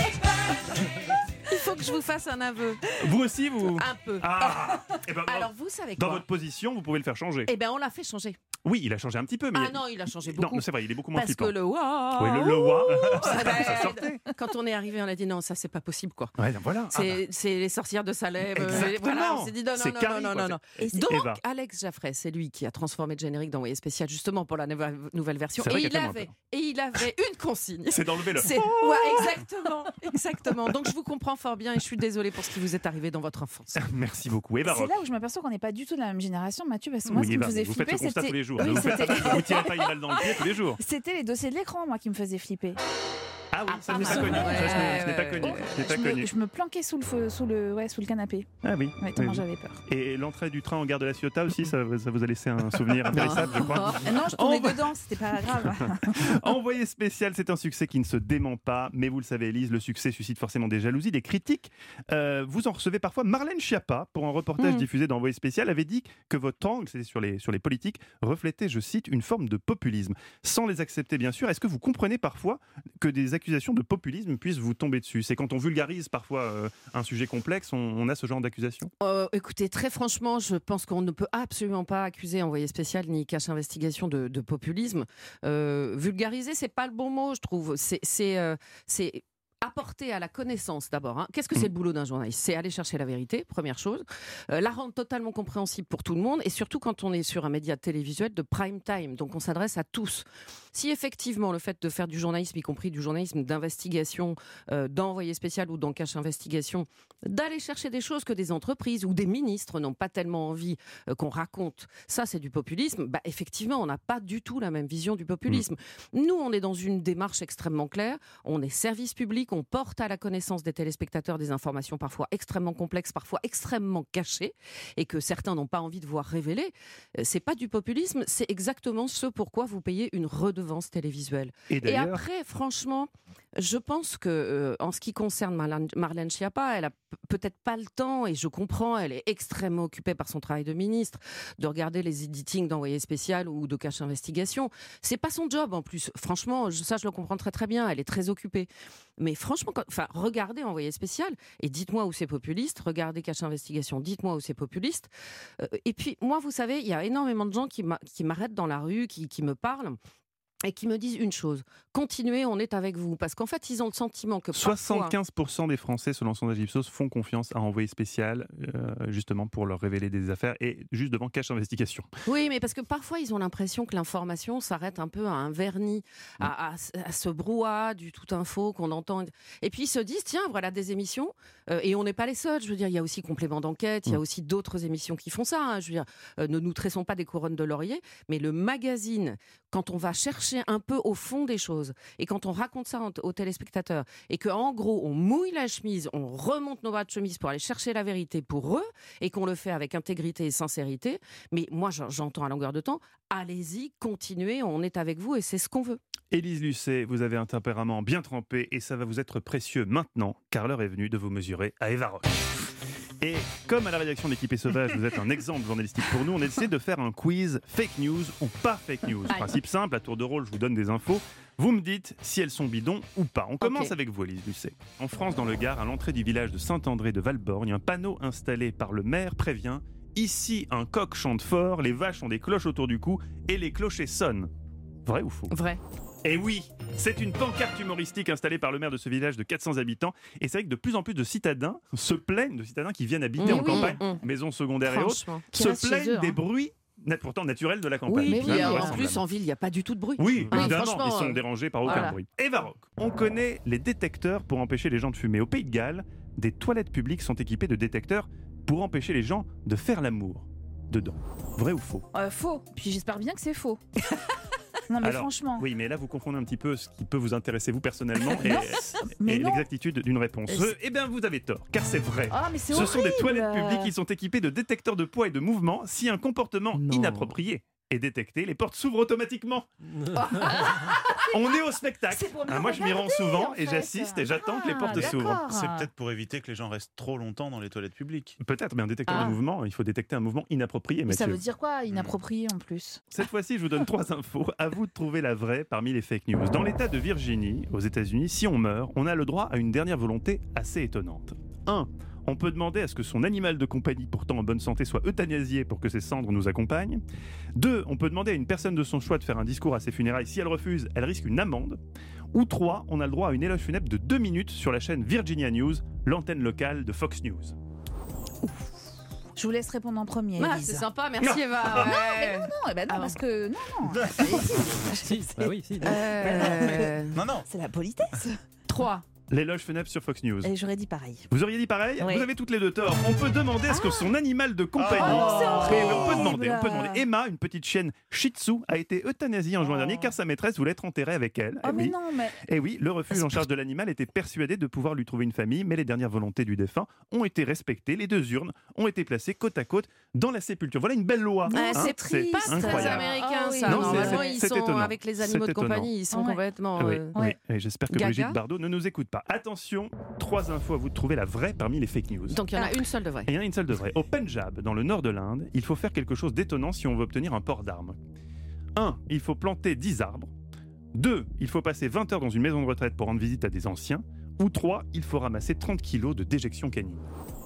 Il faut que je vous fasse un aveu. Vous aussi, vous Un peu. Ah eh ben, Alors vous savez dans quoi votre position, vous pouvez le faire changer. Eh bien, on l'a fait changer. Oui, il a changé un petit peu, mais... Ah non, il a changé Non, beaucoup. c'est vrai, il est beaucoup moins Parce que flippant. le waouh, Oui, le le wa, ça ça, ça aide. sortait. Quand on est arrivé, on a dit non, ça c'est pas possible quoi. Ouais, ben voilà. C'est Ah bah. c'est les sorcières de Salem. euh, Exactement. Voilà, on s'est dit non, non, C'est non, Carrie, non, quoi, non, non. c'est- Et c'est donc, Eva. Alex Jaffray, c'est lui qui a transformé le générique d'Envoyé spécial justement pour la nouvelle, nouvelle version. C'est vrai Et qu'il y il, a tellement avait, peur. et il avait une consigne. C'est d'enlever le... C'est ouais, exactement, exactement. Donc je vous comprends fort bien et je suis désolée pour ce qui vous est arrivé dans votre enfance. Merci beaucoup. Eva C'est Rock. là où je m'aperçois qu'on n'est pas du tout de la même génération, Mathieu, parce que moi, Oui, ce qui me Eva, faisait vous faites flipper, ce constat c'était... tous les jours. Oui, Ne vous, faites c'était- pas- vous tirez pas une balle dans le pied tous les jours. C'était les dossiers de l'écran, moi, qui me faisaient flipper. Ah oui, ça je pas n'ai pas mal. connu. Ça, je n'ai- je n'ai Ouais, pas ouais, connu. ouais. Je n'ai pas Je me, connu. je me planquais sous le, feu, sous le, ouais, sous le canapé. Ah oui. Ouais, oui, tellement oui. j'avais peur. Et l'entrée du train en gare de la Ciotat aussi, ça, ça vous a laissé un souvenir impérissable, je crois. Euh, non, je tournais Envoie- dedans, c'était pas grave. Envoyé spécial, c'est un succès qui ne se dément pas, mais vous le savez, Élise, le succès suscite forcément des jalousies, des critiques. Euh, vous en recevez parfois. Marlène Schiappa, pour un reportage Mmh. diffusé dans Envoyé spécial, avait dit que votre angle, c'était sur les, sur les politiques, reflétait, je cite, une forme de populisme. Sans les accepter, bien sûr, est-ce que vous comprenez parfois que des accusations de populisme puissent vous tomber dessus? C'est quand on vulgarise parfois euh, un sujet complexe, on, on a ce genre d'accusation? Euh, écoutez, très franchement, je pense qu'on ne peut absolument pas accuser Envoyé spécial ni Cache Investigation de, de populisme. Euh, vulgariser, c'est pas le bon mot, je trouve. C'est c'est, euh, c'est apporter à la connaissance d'abord. Hein. Qu'est-ce que c'est le boulot d'un journaliste? C'est aller chercher la vérité, première chose. Euh, la rendre totalement compréhensible pour tout le monde et surtout quand on est sur un média télévisuel de prime time. Donc on s'adresse à tous. Si effectivement le fait de faire du journalisme, y compris du journalisme d'investigation, euh, d'envoyé spécial ou dans Cache Investigation, d'aller chercher des choses que des entreprises ou des ministres n'ont pas tellement envie euh, qu'on raconte, ça c'est du populisme, bah, effectivement on n'a pas du tout la même vision du populisme. Mmh. Nous on est dans une démarche extrêmement claire, on est service public, on porte à la connaissance des téléspectateurs des informations parfois extrêmement complexes, parfois extrêmement cachées et que certains n'ont pas envie de voir révéler. Euh, c'est pas du populisme, c'est exactement ce pourquoi vous payez une redevance télévisuelle. Et Et d'ailleurs, après, franchement, je pense que euh, en ce qui concerne Marlène, Marlène Schiappa, elle a p- peut-être pas le temps, et je comprends, elle est extrêmement occupée par son travail de ministre, de regarder les editings d'Envoyé spécial ou de Cache Investigation. C'est pas son job en plus. Franchement, je- ça je le comprends très très bien. Elle est très occupée. Mais franchement, quand- enfin, regardez Envoyé spécial et dites-moi où c'est populiste. Regardez Cache Investigation, dites-moi où c'est populiste. Euh, et puis moi, vous savez, il y a énormément de gens qui m'a- qui m'arrêtent dans la rue, qui, qui me parlent. Et qui me disent une chose, continuez, on est avec vous. Parce qu'en fait, ils ont le sentiment que parfois... soixante-quinze pour cent des Français, selon son sondage Ipsos, font confiance à Envoyé spécial, euh, justement pour leur révéler des affaires, et juste devant Cache Investigation. Oui, mais parce que parfois, ils ont l'impression que l'information s'arrête un peu à un vernis, à, à- à ce brouhaha du tout info qu'on entend. Et puis, ils se disent, tiens, voilà des émissions, euh, et on n'est pas les seuls. Je veux dire, il y a aussi Complément d'enquête, il y a aussi d'autres émissions qui font ça. Hein. Je veux dire, euh, ne nous tressons pas des couronnes de laurier, mais le magazine, quand on va chercher un peu au fond des choses, et quand on raconte ça aux téléspectateurs, et qu'en gros, on mouille la chemise, on remonte nos bras de chemise pour aller chercher la vérité pour eux, et qu'on le fait avec intégrité et sincérité, mais moi, j'entends à longueur de temps, allez-y, continuez, on est avec vous, et c'est ce qu'on veut. Élise Lucet, vous avez un tempérament bien trempé, et ça va vous être précieux maintenant, car l'heure est venue de vous mesurer à Eva Rock. Et comme à la rédaction de l'Équipe est sauvage, vous êtes un exemple journalistique pour nous, on a décidé de faire un quiz fake news ou pas fake news. Principe simple, à tour de rôle, je vous donne des infos. Vous me dites si elles sont bidons ou pas. On commence Okay. avec vous, Élise Lucet. En France, dans le Gard, à l'entrée du village de Saint-André de Valborgne, un panneau installé par le maire prévient « Ici, un coq chante fort, les vaches ont des cloches autour du cou et les clochers sonnent ». Vrai ou faux? Vrai. Et oui, c'est une pancarte humoristique installée par le maire de ce village de quatre cents habitants. Et c'est vrai que de plus en plus de citadins se plaignent, de citadins qui viennent habiter Mmh, en oui, campagne, mmh. maisons secondaires et autres, Franchement. Qui se restent chez plaignent eux, hein. des bruits nat- pourtant naturels de la campagne. Oui, Mais puis oui, euh, en vraisemblable. plus en ville, il n'y a pas du tout de bruit. Oui, Oui, évidemment, franchement, ils sont euh, dérangés par aucun voilà. bruit. Eva Rock, on connaît les détecteurs pour empêcher les gens de fumer. Au Pays de Galles, des toilettes publiques sont équipées de détecteurs pour empêcher les gens de faire l'amour dedans. Vrai ou faux? Euh, faux. Puis j'espère bien que c'est faux. Non mais Alors, franchement. Oui, mais là, vous confondez un petit peu ce qui peut vous intéresser vous personnellement et, Mais et non. l'exactitude d'une réponse. Et c'est- Eh bien, vous avez tort, car c'est vrai. Ah mais c'est Ce sont des horrible. toilettes publiques qui sont équipées de détecteurs de poids et de mouvement. Si un comportement Non. inapproprié est détecté, les portes s'ouvrent automatiquement. On est au spectacle. C'est pour me Ah, moi, je m'y rends regarder, souvent en et fait. j'assiste et j'attends que les Ah, portes s'ouvrent. d'accord. C'est peut-être pour éviter que les gens restent trop longtemps dans les toilettes publiques. Peut-être, mais un détecteur Ah. de mouvement, il faut détecter un mouvement inapproprié, Mais ça Mathieu. veut dire quoi, inapproprié en plus? Cette fois-ci, je vous donne trois infos. À vous de trouver la vraie parmi les fake news. Dans l'État de Virginie, aux États-Unis, si on meurt, on a le droit à une dernière volonté assez étonnante. un. On peut demander à ce que son animal de compagnie, pourtant en bonne santé, soit euthanasié pour que ses cendres nous accompagnent. deux. On peut demander à une personne de son choix de faire un discours à ses funérailles. Si elle refuse, elle risque une amende. Ou trois. On a le droit à une éloge funèbre de deux minutes sur la chaîne Virginia News, l'antenne locale de Fox News. Je vous laisse répondre en premier. Ah, Elise. c'est sympa, merci Eva. Ouais. Non, eh ben non, Ah parce que non, non. Si, bah oui, si. Euh, Non, non. C'est la politesse. trois. L'éloge funèbre sur Fox News. Et j'aurais dit pareil. Vous auriez dit pareil? Oui. Vous avez toutes les deux tort. On peut demander à ce que son animal de compagnie. Oh, c'est Oui, oui, on peut horrible. demander, on peut demander. Emma, une petite chienne Shih Tzu, a été euthanasiée en juin Oh. dernier car sa maîtresse voulait être enterrée avec elle. Oh Eh mais oui. non, mais Et oui, le refuge en charge de l'animal était persuadé de pouvoir lui trouver une famille, mais les dernières volontés du défunt ont été respectées. Les deux urnes ont été placées côte à côte dans la sépulture. Voilà une belle loi. Ah, hein, c'est triste, pas très incroyable. américain Ah oui. ça. Non, Normalement, c'est- ils c'est sont étonnant. avec les C'est animaux de étonnant. compagnie, ils sont Ouais. complètement. Oui, euh, oui. Ouais. Et j'espère que Gaga. Brigitte Bardot ne nous écoute pas. Attention, trois infos à vous de trouver la vraie parmi les fake news. Donc il y en a une seule de vraie. Et il y en a une seule de vraie. Au Pendjab, dans le nord de l'Inde, il faut faire quelque chose d'étonnant si on veut obtenir un port d'armes. un. Il faut planter dix arbres. deux. Il faut passer vingt heures dans une maison de retraite pour rendre visite à des anciens. Ou trois. Il faut ramasser trente kilos de déjection canine.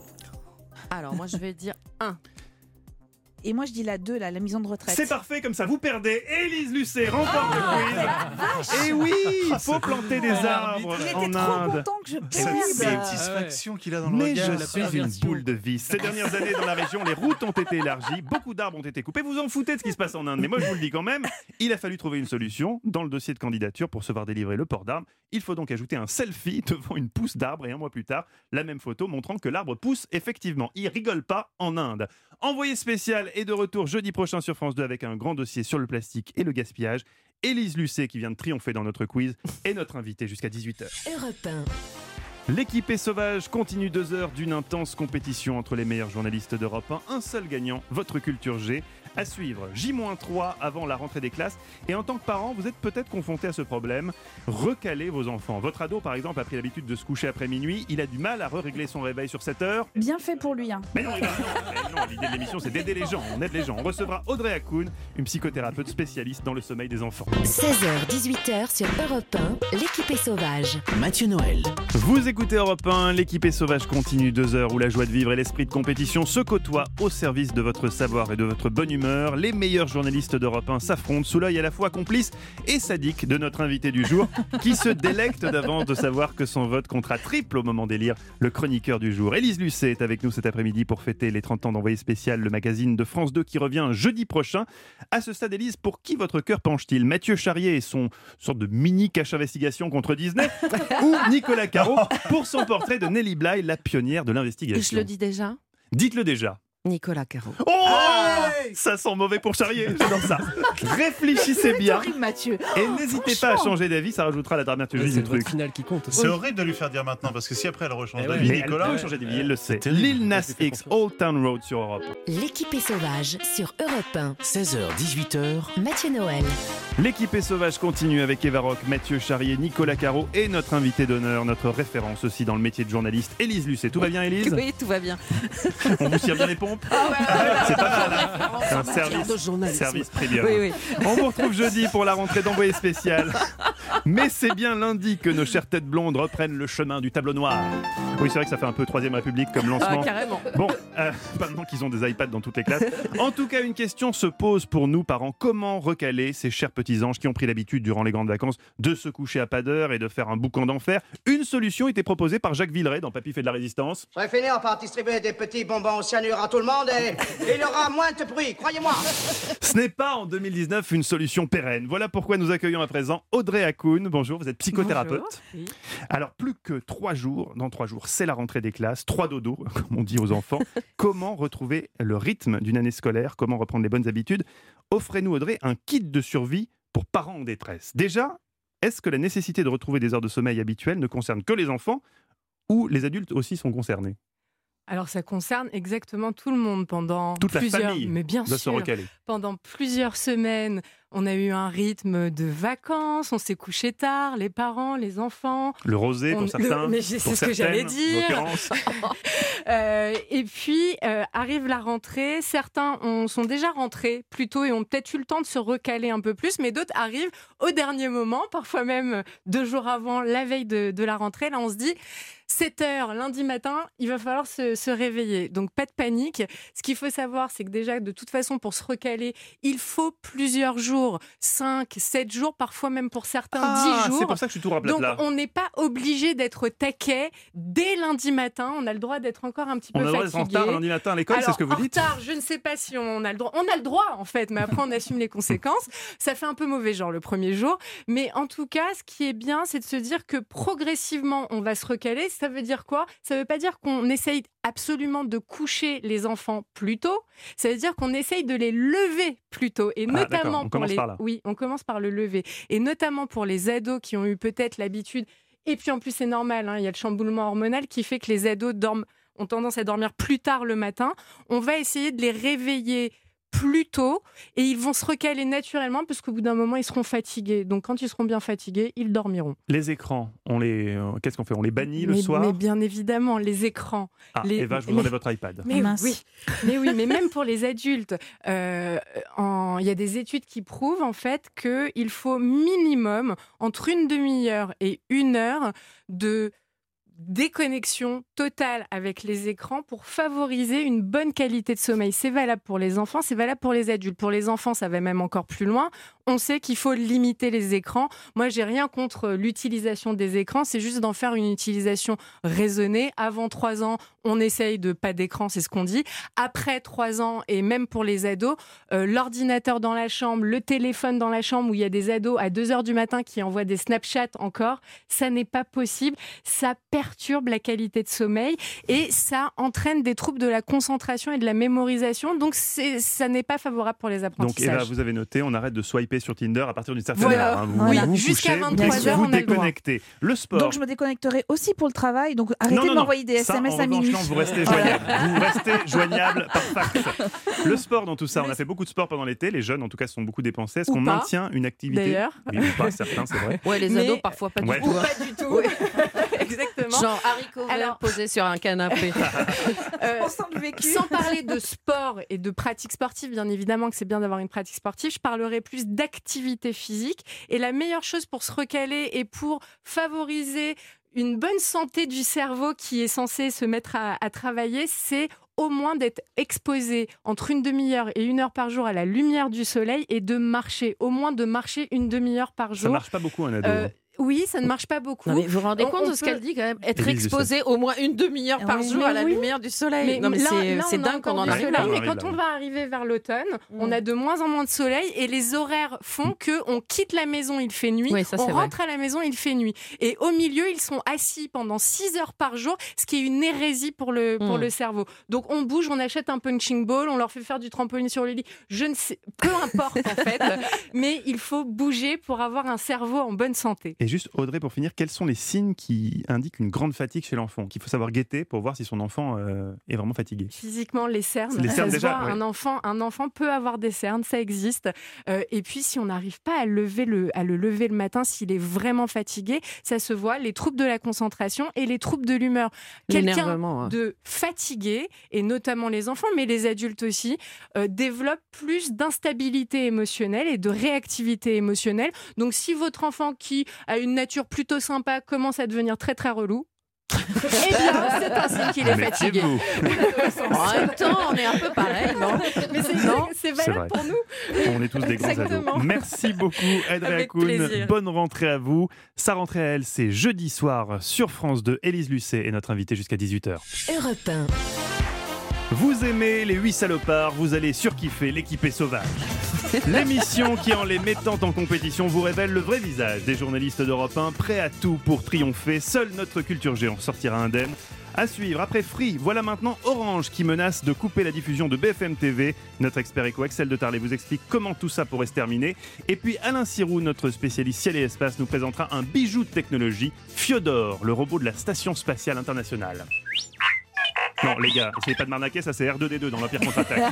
Alors moi je vais dire un. et moi je dis la deux là, la maison de retraite. C'est parfait, comme ça vous perdez. Élise Lucet remporte le quiz. Et oui, il faut planter des arbres Il était en trop Inde. content que je Cette perde. satisfaction qu'il a dans le Mais regard. je la suis une perversion. boule de vis. Ces dernières années, dans la région, les routes ont été élargies, beaucoup d'arbres ont été coupés. Vous en foutez de ce qui se passe en Inde, mais moi je vous le dis quand même, il a fallu trouver une solution. Dans le dossier de candidature pour se voir délivrer le port d'armes, il faut donc ajouter un selfie devant une pousse d'arbre et un mois plus tard, la même photo montrant que l'arbre pousse effectivement. Il rigole pas en Inde. Envoyé spécial est de retour jeudi prochain sur France deux avec un grand dossier sur le plastique et le gaspillage. Élise Lucet, qui vient de triompher dans notre quiz, est notre invitée jusqu'à dix-huit heures. Europe un. L'équipée sauvage continue deux heures d'une intense compétition entre les meilleurs journalistes d'Europe un. Un seul gagnant, votre culture G. À suivre, J trois avant la rentrée des classes. Et en tant que parent, vous êtes peut-être confronté à ce problème. Recalez vos enfants. Votre ado, par exemple, a pris l'habitude de se coucher après minuit. Il a du mal à régler son réveil sur sept heures. Bien fait pour lui. Hein. Mais non, non, mais non, l'idée de l'émission, c'est d'aider les gens. On aide les gens. On recevra Audrey Hakoun, une psychothérapeute spécialiste dans le sommeil des enfants. seize heures dix-huit heures sur Europe un, l'équipée sauvage. Mathieu Noël. Vous écoutez Europe un, l'équipée sauvage continue, deux heures où la joie de vivre et l'esprit de compétition se côtoient au service de votre savoir et de votre bonne humeur. Les meilleurs journalistes d'Europe un s'affrontent sous l'œil à la fois complice et sadique de notre invité du jour, qui se délecte d'avance de savoir que son vote comptera triple au moment d'élire le chroniqueur du jour. Élise Lucet est avec nous cet après-midi pour fêter les trente ans d'Envoyé spécial, le magazine de France deux qui revient jeudi prochain. À ce stade, Élise, pour qui votre cœur penche-t-il? Mathieu Charrier et son sorte de mini cache investigation contre Disney ou Nicolas Caro pour son portrait de Nelly Bly, la pionnière de l'investigation? Je le dis déjà. Dites-le déjà. Nicolas Caro. Oh, ça sent mauvais pour Charrier, j'adore ça. Réfléchissez bien Horrible, Mathieu. et n'hésitez pas à changer d'avis, ça rajoutera la dramaturgie C'est du le vote truc. final qui compte. C'est horrible de lui faire dire maintenant, parce que si après elle rechange Eh ouais. d'avis, Mais elle Nicolas. peut changer d'avis, elle le sait. terrible. Lil Nas Je lui fais X, confiance. Old Town Road sur Europe. L'équipée sauvage sur Europe un. seize heures dix-huit heures. Mathieu Noël. L'équipée sauvage continue avec Eva Rock, Mathieu Charrier, Nicolas Caro et notre invité d'honneur, notre référence aussi dans le métier de journaliste, Élise Lucet. Tout va bien, Élise? Oui, tout va bien. On vous tire bien les pompes? C'est pas mal, hein? C'est un service, de journalisme. service premium. Oui, oui. On vous retrouve jeudi pour la rentrée d'Envoyé spécial. Mais c'est bien lundi que nos chères têtes blondes reprennent le chemin du tableau noir. Oui, c'est vrai que ça fait un peu Troisième République comme lancement. Ah, carrément. Bon, euh, maintenant qu'ils ont des iPads dans toutes les classes. En tout cas, une question se pose pour nous, parents. Comment recaler ces chers petits anges qui ont pris l'habitude, durant les grandes vacances, de se coucher à pas d'heure et de faire un boucan d'enfer? Une solution était proposée par Jacques Villeray dans Papy fait de la résistance. Je vais finir par distribuer des petits bonbons au cyanure à tout le monde et, et il y aura moins de bruit, croyez-moi. Ce n'est pas en deux mille dix-neuf une solution pérenne. Voilà pourquoi nous accueillons à présent Audrey Hakoun. Bonjour, vous êtes psychothérapeute. Bonjour. Oui. Alors, plus que trois jours, dans trois jours, c'est la rentrée des classes, trois dodos, comme on dit aux enfants. Comment retrouver le rythme d'une année scolaire? Comment reprendre les bonnes habitudes? Offrez-nous, Audrey, un kit de survie pour parents en détresse. Déjà, est-ce que la nécessité de retrouver des heures de sommeil habituelles ne concerne que les enfants ou les adultes aussi sont concernés? Alors ça concerne exactement tout le monde pendant Toute plusieurs, la famille mais bien doit se sûr, recaler. pendant plusieurs semaines, on a eu un rythme de vacances, on s'est couché tard, les parents, les enfants. Le rosé pour on, certains, le, mais c'est pour ce que j'allais dire. euh, et puis euh, arrive la rentrée, certains ont, sont déjà rentrés plus tôt et ont peut-être eu le temps de se recaler un peu plus, mais d'autres arrivent au dernier moment, parfois même deux jours avant, la veille de, de la rentrée. Là, on se dit sept heures lundi matin, il va falloir se, se réveiller. Donc pas de panique. Ce qu'il faut savoir, c'est que déjà, de toute façon, pour se recaler, il faut plusieurs jours, cinq, sept jours, parfois même pour certains ah, dix jours. C'est pour ça que je suis tout rappelé Donc là. on n'est pas obligé d'être taquet dès lundi matin. On a le droit d'être encore un petit on peu fatigué. On a le droit d'être en retard lundi matin à l'école, c'est ce que vous en dites? retard, je ne sais pas si on a le droit. On a le droit en fait, mais après on assume les conséquences. Ça fait un peu mauvais genre le premier jour. Mais en tout cas, ce qui est bien, c'est de se dire que progressivement, on va se recaler. Ça veut dire quoi? Ça ne veut pas dire qu'on essaye absolument de coucher les enfants plus tôt. Ça veut dire qu'on essaye de les lever plus tôt. Et Ah, notamment on pour commence les... par là. Oui, on commence par le lever. Et notamment pour les ados qui ont eu peut-être l'habitude. Et puis en plus, c'est normal, hein, il y a le chamboulement hormonal qui fait que les ados dorment, ont tendance à dormir plus tard le matin. On va essayer de les réveiller plus tôt et ils vont se recaler naturellement parce qu'au bout d'un moment, ils seront fatigués. Donc quand ils seront bien fatigués, ils dormiront. Les écrans, on les, euh, qu'est-ce qu'on fait? On les bannit le mais, soir? Mais bien évidemment, les écrans. Ah, les... Eva, je vous mais... demandais votre iPad. Mais Mince. oui, mais oui, mais même pour les adultes, euh, en... il y a des études qui prouvent en fait qu'il faut minimum entre une demi-heure et une heure de déconnexion totale avec les écrans pour favoriser une bonne qualité de sommeil. C'est valable pour les enfants, c'est valable pour les adultes. Pour les enfants, ça va même encore plus loin. On sait qu'il faut limiter les écrans. Moi, j'ai rien contre l'utilisation des écrans, c'est juste d'en faire une utilisation raisonnée. Avant trois ans, on essaye de pas d'écran, c'est ce qu'on dit. Après trois ans, et même pour les ados, euh, l'ordinateur dans la chambre, le téléphone dans la chambre, où il y a des ados à deux heures du matin qui envoient des Snapchat encore, ça n'est pas possible. Ça perturbe la qualité de sommeil et ça entraîne des troubles de la concentration et de la mémorisation. Donc, c'est, ça n'est pas favorable pour les Donc apprentissages. Eva, vous avez noté, on arrête de swiper sur Tinder à partir d'une certaine Voilà. heure. hein. Vous, Voilà. vous Jusqu'à couchez, vous vingt-trois heures, vous on a le droit. déconnectez. Le sport. Donc je me déconnecterai aussi pour le travail. Donc arrêtez non, non, de non. m'envoyer des Ça, S M S en à revanche, minuit. non, vous restez Voilà. joignable. Vous restez joignable par fax. Le sport dans tout ça, on a fait beaucoup de sport pendant l'été. Les jeunes, en tout cas, se sont beaucoup dépensés. Est-ce Ou qu'on pas, maintient une activité? d'ailleurs. Oui, ou pas, certains, c'est vrai. Ouais, les Mais- ados, parfois pas Ouais. du tout. Ou hein. pas du tout. Exactement. Genre haricots verts Alors- posés sur un canapé. Euh, On sent le vécu. Sans parler de sport et de pratique sportive, bien évidemment que c'est bien d'avoir une pratique sportive, je parlerai plus d'activité physique. Et la meilleure chose pour se recaler et pour favoriser une bonne santé du cerveau qui est censé se mettre à, à travailler, c'est au moins d'être exposé entre une demi-heure et une heure par jour à la lumière du soleil et de marcher, au moins de marcher une demi-heure par Ça jour. marche pas beaucoup un ado. Euh, oui, ça ne marche pas beaucoup. Non, mais vous vous rendez On- compte on de ce peut- qu'elle dit quand même? Être Élise, je exposé au moins une demi-heure par Oui, jour mais à la oui. lumière du soleil. Mais non, mais là, c'est, là, c'est on a dingue qu'on encore en du arrive arrive là. soleil, là. mais quand on va arriver vers l'automne, Mm. on a de moins en moins de soleil et les horaires font que on quitte la maison, il fait nuit, Oui, ça, on c'est vrai. rentre à la maison, il fait nuit. Et au milieu, ils sont assis pendant six heures par jour, ce qui est une hérésie pour le, pour Mm. le cerveau. Donc on bouge, on achète un punching ball, on leur fait faire du trampoline sur le lit, je ne sais, peu importe en fait, mais il faut bouger pour avoir un cerveau en bonne santé. Et juste, Audrey, pour finir, quels sont les signes qui indiquent une grande fatigue chez l'enfant, qu'il faut savoir guetter pour voir si son enfant euh, est vraiment fatigué? Physiquement, les cernes, Les ça cernes se déjà, voit, ouais. un, enfant, un enfant peut avoir des cernes, ça existe. Euh, et puis, si on n'arrive pas à, lever le, à le lever le matin, s'il est vraiment fatigué, ça se voit, les troubles de la concentration et les troubles de l'humeur. Quelqu'un L'énervement, hein. de fatigué, et notamment les enfants, mais les adultes aussi, euh, développe plus d'instabilité émotionnelle et de réactivité émotionnelle. Donc, si votre enfant qui a a une nature plutôt sympa, commence à devenir très très relou. Eh bien, c'est un signe qu'il est fatigué. En même temps, on est un peu pareil, non? Mais c'est, non c'est valable pour nous. On est tous des grands Exactement. ados. Merci beaucoup, Audrey Avec Hakoun. plaisir. Bonne rentrée à vous. Sa rentrée à elle, c'est jeudi soir sur France deux. Élise Lucet est notre invitée jusqu'à dix-huit heures. Europe un. Vous aimez les huit salopards, vous allez surkiffer l'équipée sauvage. L'émission qui, en les mettant en compétition, vous révèle le vrai visage des journalistes d'Europe un, prêts à tout pour triompher. Seule notre culture géant sortira indemne. À suivre, après Free, voilà maintenant Orange qui menace de couper la diffusion de B F M T V. Notre expert éco Axel de Tarlet vous explique comment tout ça pourrait se terminer. Et puis Alain Sirou, notre spécialiste ciel et espace, nous présentera un bijou de technologie, Fiodor, le robot de la Station Spatiale Internationale. Non les gars, essayez pas de m'arnaquer, ça c'est R deux D deux dans l'Empire contre-attaque.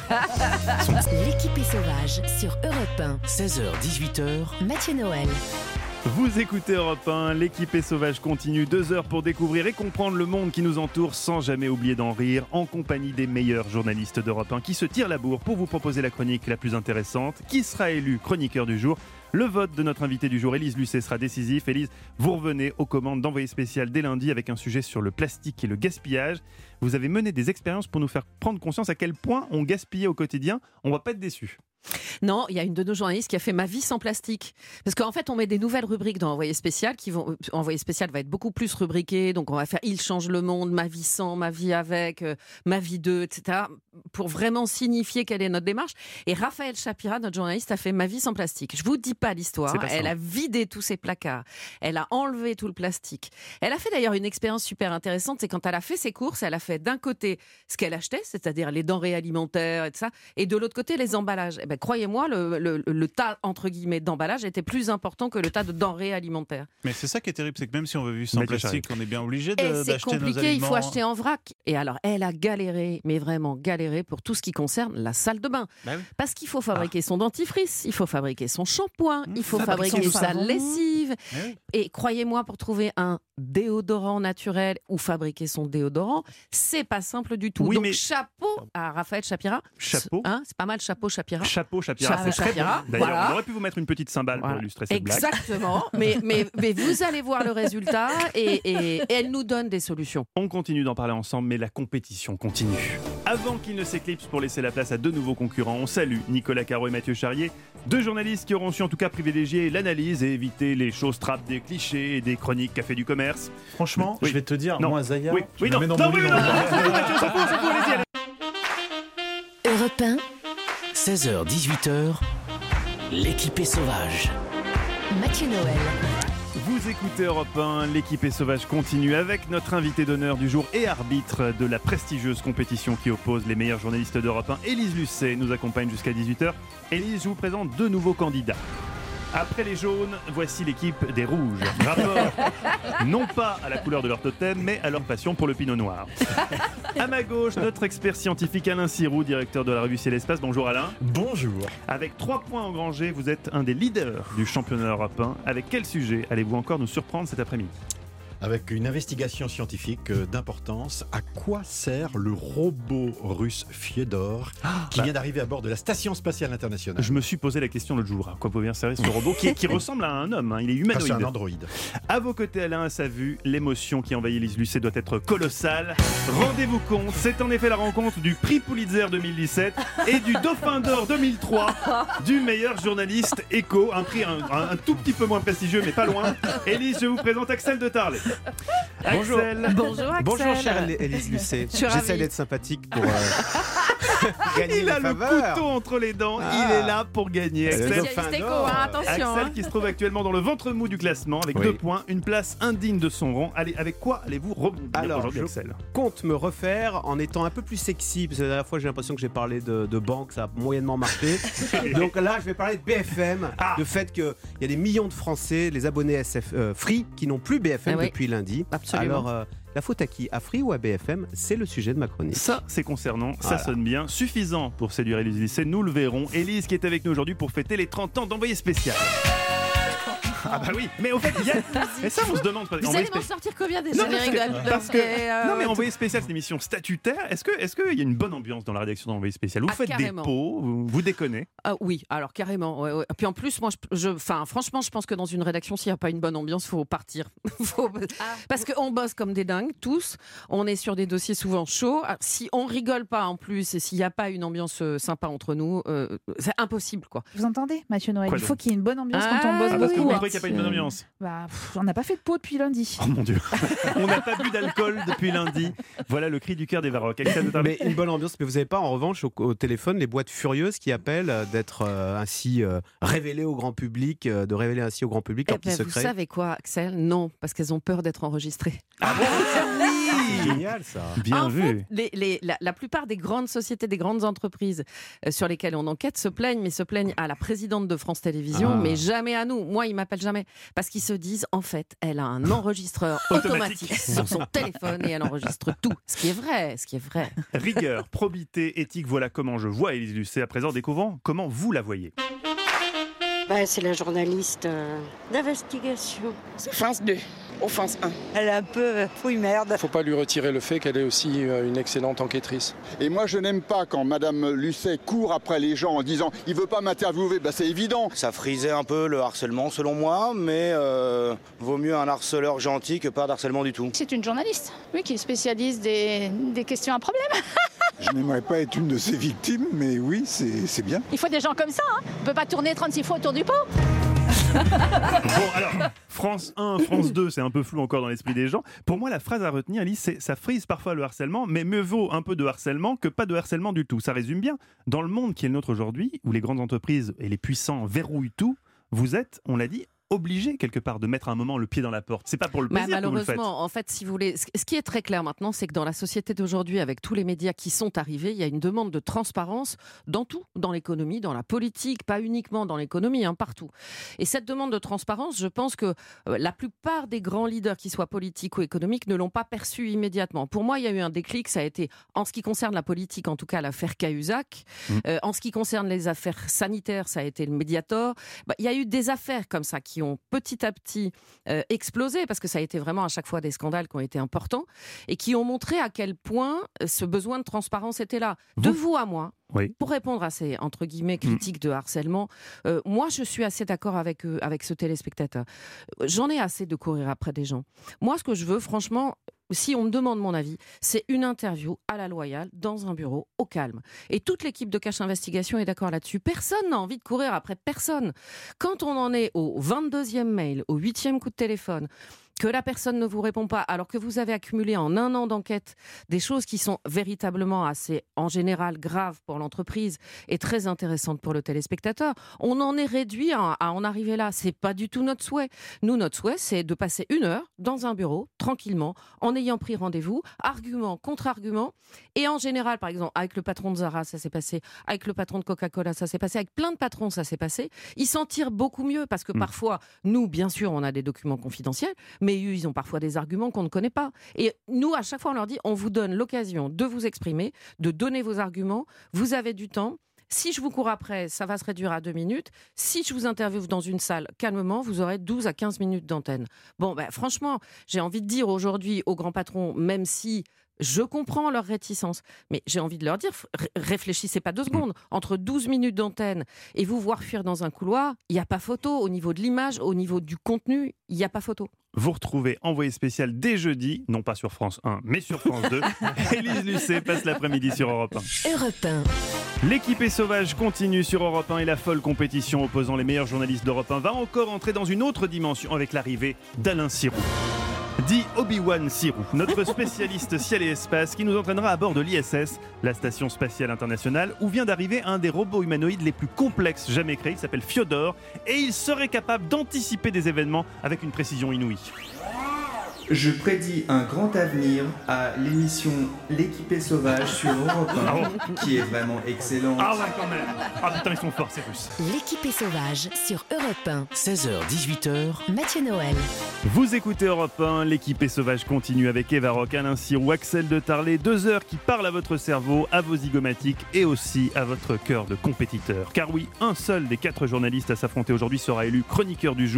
L'équipée sauvage sur Europe un. seize heures dix-huit heures, Mathieu Noël. Vous écoutez Europe un, l'équipée sauvage continue, deux heures pour découvrir et comprendre le monde qui nous entoure sans jamais oublier d'en rire, en compagnie des meilleurs journalistes d'Europe un qui se tirent la bourre pour vous proposer la chronique la plus intéressante. Qui sera élu chroniqueur du jour? Le vote de notre invité du jour, Élise Lucet, sera décisif. Élise, vous revenez aux commandes d'Envoyé spécial dès lundi avec un sujet sur le plastique et le gaspillage. Vous avez mené des expériences pour nous faire prendre conscience à quel point on gaspillait au quotidien. On va pas être déçus. Non, il y a une de nos journalistes qui a fait Ma vie sans plastique. Parce qu'en fait, on met des nouvelles rubriques dans Envoyé spécial qui vont. Envoyé spécial va être beaucoup plus rubriqué. Donc, on va faire Il change le monde, Ma vie sans, Ma vie avec, euh, Ma vie deux, et cetera. Pour vraiment signifier quelle est notre démarche. Et Raphaël Chapira, notre journaliste, a fait Ma vie sans plastique. Je vous dis pas l'histoire. C'est pas Elle ça. a vidé tous ses placards. Elle a enlevé tout le plastique. Elle a fait d'ailleurs une expérience super intéressante. C'est quand elle a fait ses courses, elle a fait d'un côté ce qu'elle achetait, c'est-à-dire les denrées alimentaires et tout ça, et de l'autre côté les emballages. Eh ben, croyez-moi, le, le, le tas entre guillemets d'emballage était plus important que le tas de denrées alimentaires. Mais c'est ça qui est terrible, c'est que même si on veut vivre sans Mais plastique, on est bien obligé Et de, c'est d'acheter nos compliqué, aliments. il faut acheter en vrac. Et alors, elle a galéré, mais vraiment galéré pour tout ce qui concerne la salle de bain. Bah oui. Parce qu'il faut fabriquer son dentifrice, il faut fabriquer son shampoing, il faut Fabriquer fabriquer son sa savon. lessive. Eh oui. Et croyez-moi, pour trouver un déodorant naturel ou fabriquer son déodorant, c'est pas simple du tout. Oui, Donc mais- chapeau à Raphaël Chapira. Chapeau. Hein, c'est pas mal, chapeau Chapira. Chapeau, Chapira, Chapeau, c'est très Chapira, bon. D'ailleurs, voilà. on aurait pu vous mettre une petite cymbale Voilà. pour illustrer cette blague. Exactement, mais, mais, mais vous allez voir le résultat et, et- et elle nous donne des solutions. On continue d'en parler ensemble, mais la compétition continue. Avant qu'il ne s'éclipse pour laisser la place à deux nouveaux concurrents, on salue Nicolas Caro et Mathieu Charrier, deux journalistes qui auront su en tout cas privilégier l'analyse et éviter les choses trappes des clichés et des chroniques café du commerce. Franchement, Oui. je vais te dire, Non. moi, Zaya, Oui, je oui, me non, mets dans non, mon oui, lit, non, on non, va- non, non, Mathieu, on s'en fout, on s'en fout, allez-y, allez. Europe un, seize heures dix-huit heures, l'équipée sauvage. Mathieu Noël. Vous écoutez Europe un, l'équipée sauvage continue avec notre invité d'honneur du jour et arbitre de la prestigieuse compétition qui oppose les meilleurs journalistes d'Europe un. Élise Lucet nous accompagne jusqu'à dix-huit heures. Élise, je vous présente deux nouveaux candidats. Après les jaunes, voici l'équipe des rouges. Rapport non pas à la couleur de leur totem, mais à leur passion pour le pinot noir. À ma gauche, notre expert scientifique Alain Sirou, directeur de la revue Ciel et Espace. Bonjour Alain. Bonjour. Avec trois points engrangés, vous êtes un des leaders du championnat européen. Avec quel sujet allez-vous encore nous surprendre cet après-midi ? Avec une investigation scientifique euh, d'importance, à quoi sert le robot russe Fiodor qui bah. vient d'arriver à bord de la Station Spatiale Internationale? Je me suis posé la question l'autre jour. À quoi peut bien servir ce robot qui, qui ressemble à un homme, hein, il est Ah, humanoïde. c'est un androïde. À vos côtés, Alain, à sa vue, l'émotion qui envahit Élise Lucet doit être colossale. Rendez-vous compte, c'est en effet la rencontre du prix Pulitzer deux mille dix-sept et du Dauphin d'Or deux mille trois du meilleur journaliste éco, un prix un, un- un tout petit peu moins prestigieux, mais pas loin. Élise, je vous présente Axel de Tarlet. Bonjour. Axel. Bonjour Axel. Bonjour chère Él- Élise Lucet. Je suis ravie. J'essaie d'être sympathique pour euh, gagner Il les a le faveurs. couteau entre les dents, Ah. il est là pour gagner. Le Axel, Spécialiste éco, hein, attention. Axel hein. qui se trouve actuellement dans le ventre mou du classement avec Oui. deux points, une place indigne de son rang. Allez, avec quoi allez-vous rebondir Alors, aujourd'hui, je- Axel ? Compte me refaire en étant un peu plus sexy, parce que la dernière fois j'ai l'impression que j'ai parlé de, de banque, ça a moyennement marché. Donc là je vais parler de B F M, Ah. du fait qu'il y a des millions de Français, les abonnés S F euh, Free, qui n'ont plus B F M Ah oui. depuis lundi. Absolument. Alors euh, la faute à qui? À Free ou à B F M? C'est le sujet de ma chronique. Ça, c'est concernant, ça Voilà. sonne bien. Suffisant pour séduire Élise Lucet, nous le verrons. Élise qui est avec nous aujourd'hui pour fêter les trente ans d'envoyé spécial. Ah bah oui, mais au fait, il y a... mais ça on se demande. Vous envoyé allez m'en spé- sortir combien des Non, génériques parce que- d'Alpha parce que- et, euh, non mais ouais, envoyé spécial, c'est une émission statutaire. Est-ce que, est-ce qu'il y a une bonne ambiance dans la rédaction d'envoyé spécial? Vous Ah, faites carrément. des pots, vous, vous déconnez. Ah oui, alors carrément. Ouais, ouais. Puis en plus, moi, je, je- enfin, franchement, je pense que dans une rédaction, s'il n'y a pas une bonne ambiance, faut partir. Faut- Parce qu'on bosse comme des dingues, tous. On est sur des dossiers souvent chauds. Ah, Si on rigole pas en plus et s'il n'y a pas une ambiance euh, sympa entre nous, euh, c'est impossible, quoi. Vous entendez, Mathieu Noël? Quoi Il faut donc qu'il y ait une bonne ambiance Ah, quand on bosse Ah, parce que vous beaucoup. trouvez qu'il n'y a pas une bonne ambiance. Bah, pff, on n'a pas fait de pot depuis lundi. Oh mon Dieu, on n'a pas bu d'alcool depuis lundi. Voilà le cri du cœur des Varrocs. Axel de Tarlet. Mais une bonne ambiance. Mais vous n'avez pas en revanche au, au téléphone les boîtes furieuses qui appellent euh, d'être euh, ainsi euh, révélées au grand public, euh, de révéler ainsi au grand public Eh leurs petits ben, vous secrets. savez quoi, Axel? Non, parce qu'elles ont peur d'être enregistrées. C'est génial ça. Bien en vu. fait, les- les- la, la plupart des grandes sociétés, des grandes entreprises euh, sur lesquelles on enquête se plaignent, mais se plaignent à la présidente de France Télévisions, Ah. mais jamais à nous. Moi, ils m'appellent jamais. Parce qu'ils se disent, en fait, elle a un enregistreur Automatique. automatique sur son téléphone et elle enregistre tout. Ce qui est vrai, ce qui est vrai. Rigueur, probité, éthique, voilà comment je vois Élise Lucet. À présent, découvrons comment vous la voyez. Bah, c'est la journaliste euh, d'investigation. C'est France deux, ou France un. Elle est un peu euh, fouille merde. Faut pas lui retirer le fait qu'elle est aussi euh, une excellente enquêtrice. Et moi, je n'aime pas quand Madame Lucet court après les gens en disant « il veut pas m'interviewer », bah, c'est évident. Ça frisait un peu le harcèlement selon moi, mais euh, vaut mieux un harceleur gentil que pas d'harcèlement du tout. C'est une journaliste, oui, qui spécialise des, des questions à problème. Je n'aimerais pas être une de ces victimes, mais oui, c'est c'est bien. Il faut des gens comme ça, hein. On peut pas tourner trente-six fois autour du pot. Bon, alors, France un, France deux, c'est un peu flou encore dans l'esprit des gens. Pour moi, la phrase à retenir, Alice, c'est ça frise parfois le harcèlement, mais mieux vaut un peu de harcèlement que pas de harcèlement du tout. Ça résume bien. Dans le monde qui est le nôtre aujourd'hui, où les grandes entreprises et les puissants verrouillent tout, vous êtes, on l'a dit, obligé quelque part de mettre un moment le pied dans la porte. C'est pas pour le Bah, plaisir que vous le faites. malheureusement, en fait, si vous voulez, ce ce qui est très clair maintenant, c'est que dans la société d'aujourd'hui, avec tous les médias qui sont arrivés, il y a une demande de transparence dans tout, dans l'économie, dans la politique, pas uniquement dans l'économie, hein, partout. Et cette demande de transparence, je pense que euh, la plupart des grands leaders, qu'ils soient politiques ou économiques, ne l'ont pas perçu immédiatement. Pour moi, il y a eu un déclic, ça a été, en ce qui concerne la politique, en tout cas l'affaire Cahuzac. Mmh. Euh, en ce qui concerne les affaires sanitaires, ça a été le Mediator. Bah, il y a eu des affaires comme ça qui ont petit à petit euh, explosé, parce que ça a été vraiment à chaque fois des scandales qui ont été importants et qui ont montré à quel point euh, ce besoin de transparence était là. De vous à moi, Oui. pour répondre à ces entre guillemets critiques de harcèlement, euh, moi je suis assez d'accord avec euh, avec ce téléspectateur. J'en ai assez de courir après des gens. Moi, ce que je veux, franchement, si on me demande mon avis, c'est une interview à la loyale, dans un bureau, au calme. Et toute l'équipe de Cache Investigation est d'accord là-dessus. Personne n'a envie de courir après personne. Quand on en est au vingt-deuxième mail, au huitième coup de téléphone, que la personne ne vous répond pas, alors que vous avez accumulé en un an d'enquête des choses qui sont véritablement assez, en général, graves pour l'entreprise et très intéressantes pour le téléspectateur, on en est réduit à, à en arriver là. C'est pas du tout notre souhait. Nous, notre souhait, c'est de passer une heure dans un bureau, tranquillement, en ayant pris rendez-vous, argument contre argument, et en général, par exemple, avec le patron de Zara, ça s'est passé, avec le patron de Coca-Cola, ça s'est passé, avec plein de patrons, ça s'est passé, ils s'en tirent beaucoup mieux, parce que Mmh. parfois, nous, bien sûr, on a des documents confidentiels, mais eux, ils ont parfois des arguments qu'on ne connaît pas. Et nous, à chaque fois, on leur dit, on vous donne l'occasion de vous exprimer, de donner vos arguments, vous avez du temps. Si je vous cours après, ça va se réduire à deux minutes. Si je vous interviewe dans une salle calmement, vous aurez douze à quinze minutes d'antenne. Bon, ben, franchement, j'ai envie de dire aujourd'hui aux grands patrons, même si je comprends leur réticence, mais j'ai envie de leur dire, r- réfléchissez pas deux secondes. Entre douze minutes d'antenne et vous voir fuir dans un couloir, il n'y a pas photo. Au niveau de l'image, au niveau du contenu, il n'y a pas photo. Vous retrouvez Envoyé spécial dès jeudi, non pas sur France un, mais sur France deux. Élise Lucet passe l'après-midi sur Europe un. Europe un. L'équipée sauvage continue sur Europe un et la folle compétition opposant les meilleurs journalistes d'Europe un va encore entrer dans une autre dimension avec l'arrivée d'Alain Sirou. Dit Obi-Wan Sirou, notre spécialiste ciel et espace qui nous entraînera à bord de l'I S S, la station spatiale internationale, où vient d'arriver un des robots humanoïdes les plus complexes jamais créés, il s'appelle Fiodor, et il serait capable d'anticiper des événements avec une précision inouïe. Je prédis un grand avenir à l'émission L'équipée sauvage sur Europe un, qui est vraiment excellente. Ah ouais quand même. Ah putain ils sont forts ces Russes. L'équipée sauvage sur Europe un. seize heures dix-huit heures. Mathieu Noël. Vous écoutez Europe un, l'équipée sauvage continue avec Eva Rock, Alain Sirou, Axel de Tarlet, deux heures qui parlent à votre cerveau, à vos zygomatiques et aussi à votre cœur de compétiteur. Car oui, un seul des quatre journalistes à s'affronter aujourd'hui sera élu chroniqueur du jour.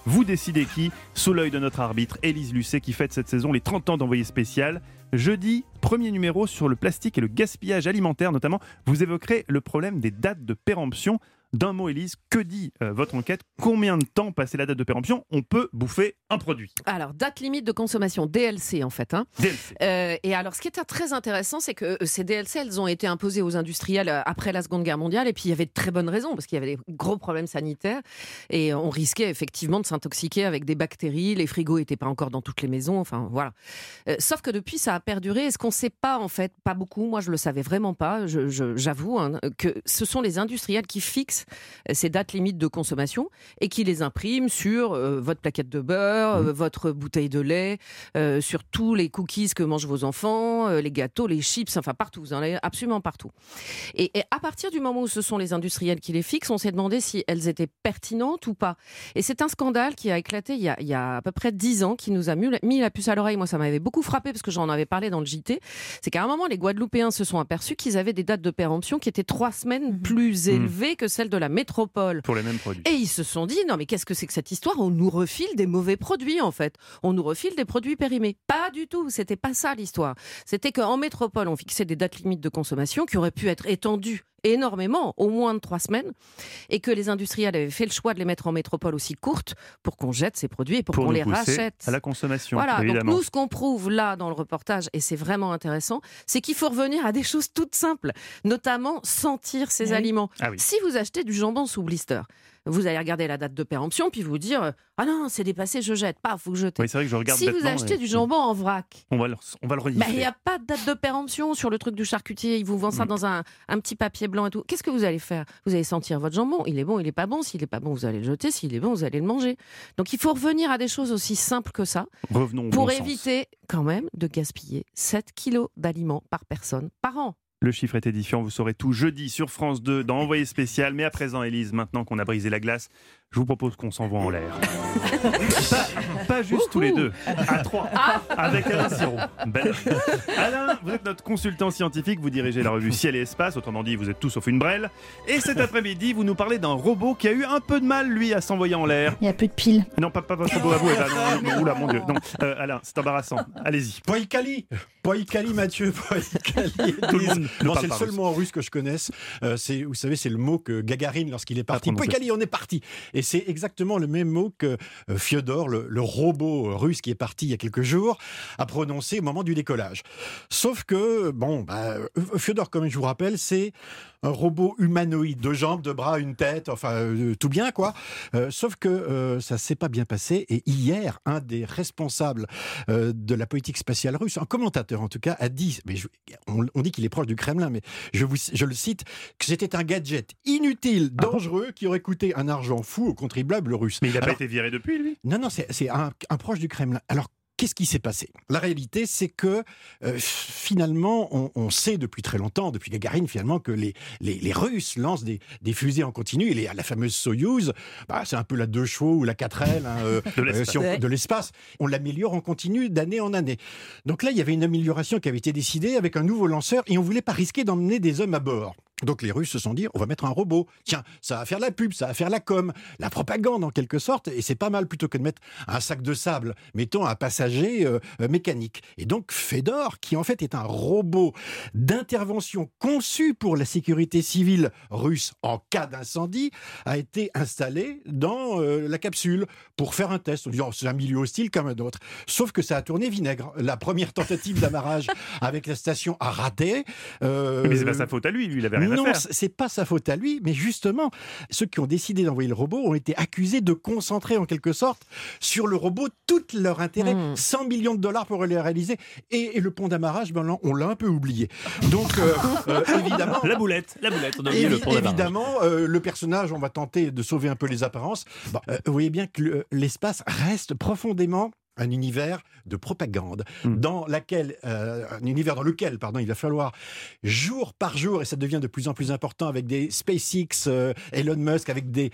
Vous décidez qui, sous l'œil de notre arbitre, Élise Lucet, qui fête cette saison les trente ans d'envoyé spécial. Jeudi, premier numéro sur le plastique et le gaspillage alimentaire notamment. Vous évoquerez le problème des dates de péremption. D'un mot, Élise, que dit euh, votre enquête? Combien de temps, passé la date de péremption, on peut bouffer un produit? Alors, date limite de consommation, D L C en fait. Hein. D L C. Euh, et alors, ce qui est très intéressant, c'est que ces D L C, elles ont été imposées aux industriels après la Seconde Guerre mondiale. Et puis, il y avait de très bonnes raisons, parce qu'il y avait des gros problèmes sanitaires. Et on risquait effectivement de s'intoxiquer avec des bactéries. Les frigos n'étaient pas encore dans toutes les maisons. Enfin, voilà. Euh, sauf que depuis, ça a perduré. Et ce qu'on ne sait pas, en fait, pas beaucoup, moi, je ne le savais vraiment pas, je, je, j'avoue, hein, que ce sont les industriels qui fixent ces dates limites de consommation et qui les impriment sur euh, votre plaquette de beurre, mmh. euh, votre bouteille de lait, euh, sur tous les cookies que mangent vos enfants, euh, les gâteaux, les chips, enfin partout, vous en avez absolument partout. Et, et à partir du moment où ce sont les industriels qui les fixent, on s'est demandé si elles étaient pertinentes ou pas. Et c'est un scandale qui a éclaté il y a, il y a à peu près dix ans, qui nous a mis, mis la puce à l'oreille. Moi, ça m'avait beaucoup frappé parce que j'en avais parlé dans le J T. C'est qu'à un moment, les Guadeloupéens se sont aperçus qu'ils avaient des dates de péremption qui étaient trois semaines plus élevées mmh. que celles de la métropole. Pour les mêmes produits. Et ils se sont dit, non mais qu'est-ce que c'est que cette histoire? On nous refile des mauvais produits en fait. On nous refile des produits périmés. Pas du tout, c'était pas ça l'histoire. C'était qu'en métropole, on fixait des dates limites de consommation qui auraient pu être étendues énormément, au moins de trois semaines, et que les industriels avaient fait le choix de les mettre en métropole aussi courtes pour qu'on jette ces produits et pour, pour qu'on les pousser rachète. À la consommation, voilà, évidemment. donc nous, ce qu'on prouve là dans le reportage, et c'est vraiment intéressant, c'est qu'il faut revenir à des choses toutes simples, notamment sentir ces oui. aliments. Ah oui. Si vous achetez du jambon sous blister, vous allez regarder la date de péremption, puis vous dire « Ah non, c'est dépassé, je jette. » Paf, vous jetez. Oui, c'est vrai que je regarde si vous bêtement, achetez et... du jambon en vrac, on va le, on va le renifler. il n'y a pas de date de péremption sur le truc du charcutier. Il vous vend ça mmh. dans un, un petit papier blanc et tout. Qu'est-ce que vous allez faire? Vous allez sentir votre jambon. Il est bon, il n'est pas bon. S'il n'est pas bon, vous allez le jeter. S'il est bon, vous allez le manger. Donc il faut revenir à des choses aussi simples que ça. Revenons au pour bon éviter sens. quand même de gaspiller sept kilos d'aliments par personne par an. Le chiffre est édifiant, vous saurez tout jeudi sur France deux dans Envoyé spécial. Mais à présent, Élise, maintenant qu'on a brisé la glace, je vous propose qu'on s'envoie en l'air. pas, pas juste Ouhou. tous les deux, à trois, ah. avec Alain Sirot. Belle. Alain, vous êtes notre consultant scientifique, vous dirigez la revue Ciel et Espace, autrement dit, vous êtes tout sauf une brêle. Et cet après-midi, vous nous parlez d'un robot qui a eu un peu de mal, lui, à s'envoyer en l'air. Il n'y a plus de piles. Non, pas, pas votre robot à vous, Eva. Non, non, oula, mon Dieu. Non, euh, Alain, c'est embarrassant. Allez-y. Poïkali Poïkali, Mathieu, Poïkali. Tout le monde non, c'est le seul mot en russe que je connaisse. Euh, c'est, vous savez, c'est le mot que Gagarine, lorsqu'il est parti. Poïkali, on est parti. Et c'est exactement le même mot que euh, Fiodor, le, le robot russe qui est parti il y a quelques jours, a prononcé au moment du décollage. Sauf que, bon, bah, Fiodor, comme je vous rappelle, c'est un robot humanoïde, deux jambes, deux bras, une tête, enfin, euh, tout bien, quoi. Euh, sauf que euh, ça s'est pas bien passé. Et hier, un des responsables euh, de la politique spatiale russe, un commentateur en tout cas, a dit, mais je, on, on dit qu'il est proche du Kremlin, mais je, vous, je le cite, que c'était un gadget inutile, dangereux, qui aurait coûté un argent fou aux contribuables russes. Mais il n'a pas Alors, été viré depuis, lui? Non, non, c'est, c'est un, un proche du Kremlin. Alors, qu'est-ce qui s'est passé? La réalité, c'est que euh, finalement, on, on sait depuis très longtemps, depuis Gagarine, finalement, que les, les, les Russes lancent des, des fusées en continu. Et les, la fameuse Soyouz, bah, c'est un peu la deux chevaux ou la quatre ailes hein, euh, de, l'espace. Euh, si on, de l'espace. On l'améliore en continu d'année en année. Donc là, il y avait une amélioration qui avait été décidée avec un nouveau lanceur et on ne voulait pas risquer d'emmener des hommes à bord. Donc les Russes se sont dit, on va mettre un robot. Tiens, ça va faire la pub, ça va faire la com, la propagande en quelque sorte. Et c'est pas mal plutôt que de mettre un sac de sable. Mettons un passager euh, euh, mécanique. Et donc Fedor, qui en fait est un robot d'intervention conçu pour la sécurité civile russe en cas d'incendie, a été installé dans euh, la capsule pour faire un test. On dit, oh, c'est un milieu hostile comme un autre. Sauf que ça a tourné vinaigre. La première tentative d'amarrage avec la station a raté. Euh, mais c'est pas sa faute à lui, lui, il avait rien non, à faire. c'est pas sa faute à lui, mais justement, ceux qui ont décidé d'envoyer le robot ont été accusés de concentrer en quelque sorte sur le robot tout leur intérêt, mmh. cent millions de dollars pour le réaliser, et, et le pont d'amarrage, ben, on l'a un peu oublié. Donc, euh, euh, évidemment... La boulette, la boulette, on a oublié évi- le pont d'amarrage. Évidemment, euh, le personnage, on va tenter de sauver un peu les apparences. Bon, euh, vous voyez bien que le, l'espace reste profondément un univers de propagande mmh. dans laquelle, euh, un univers dans lequel, pardon, il va falloir jour par jour, et ça devient de plus en plus important avec des SpaceX, euh, Elon Musk, avec des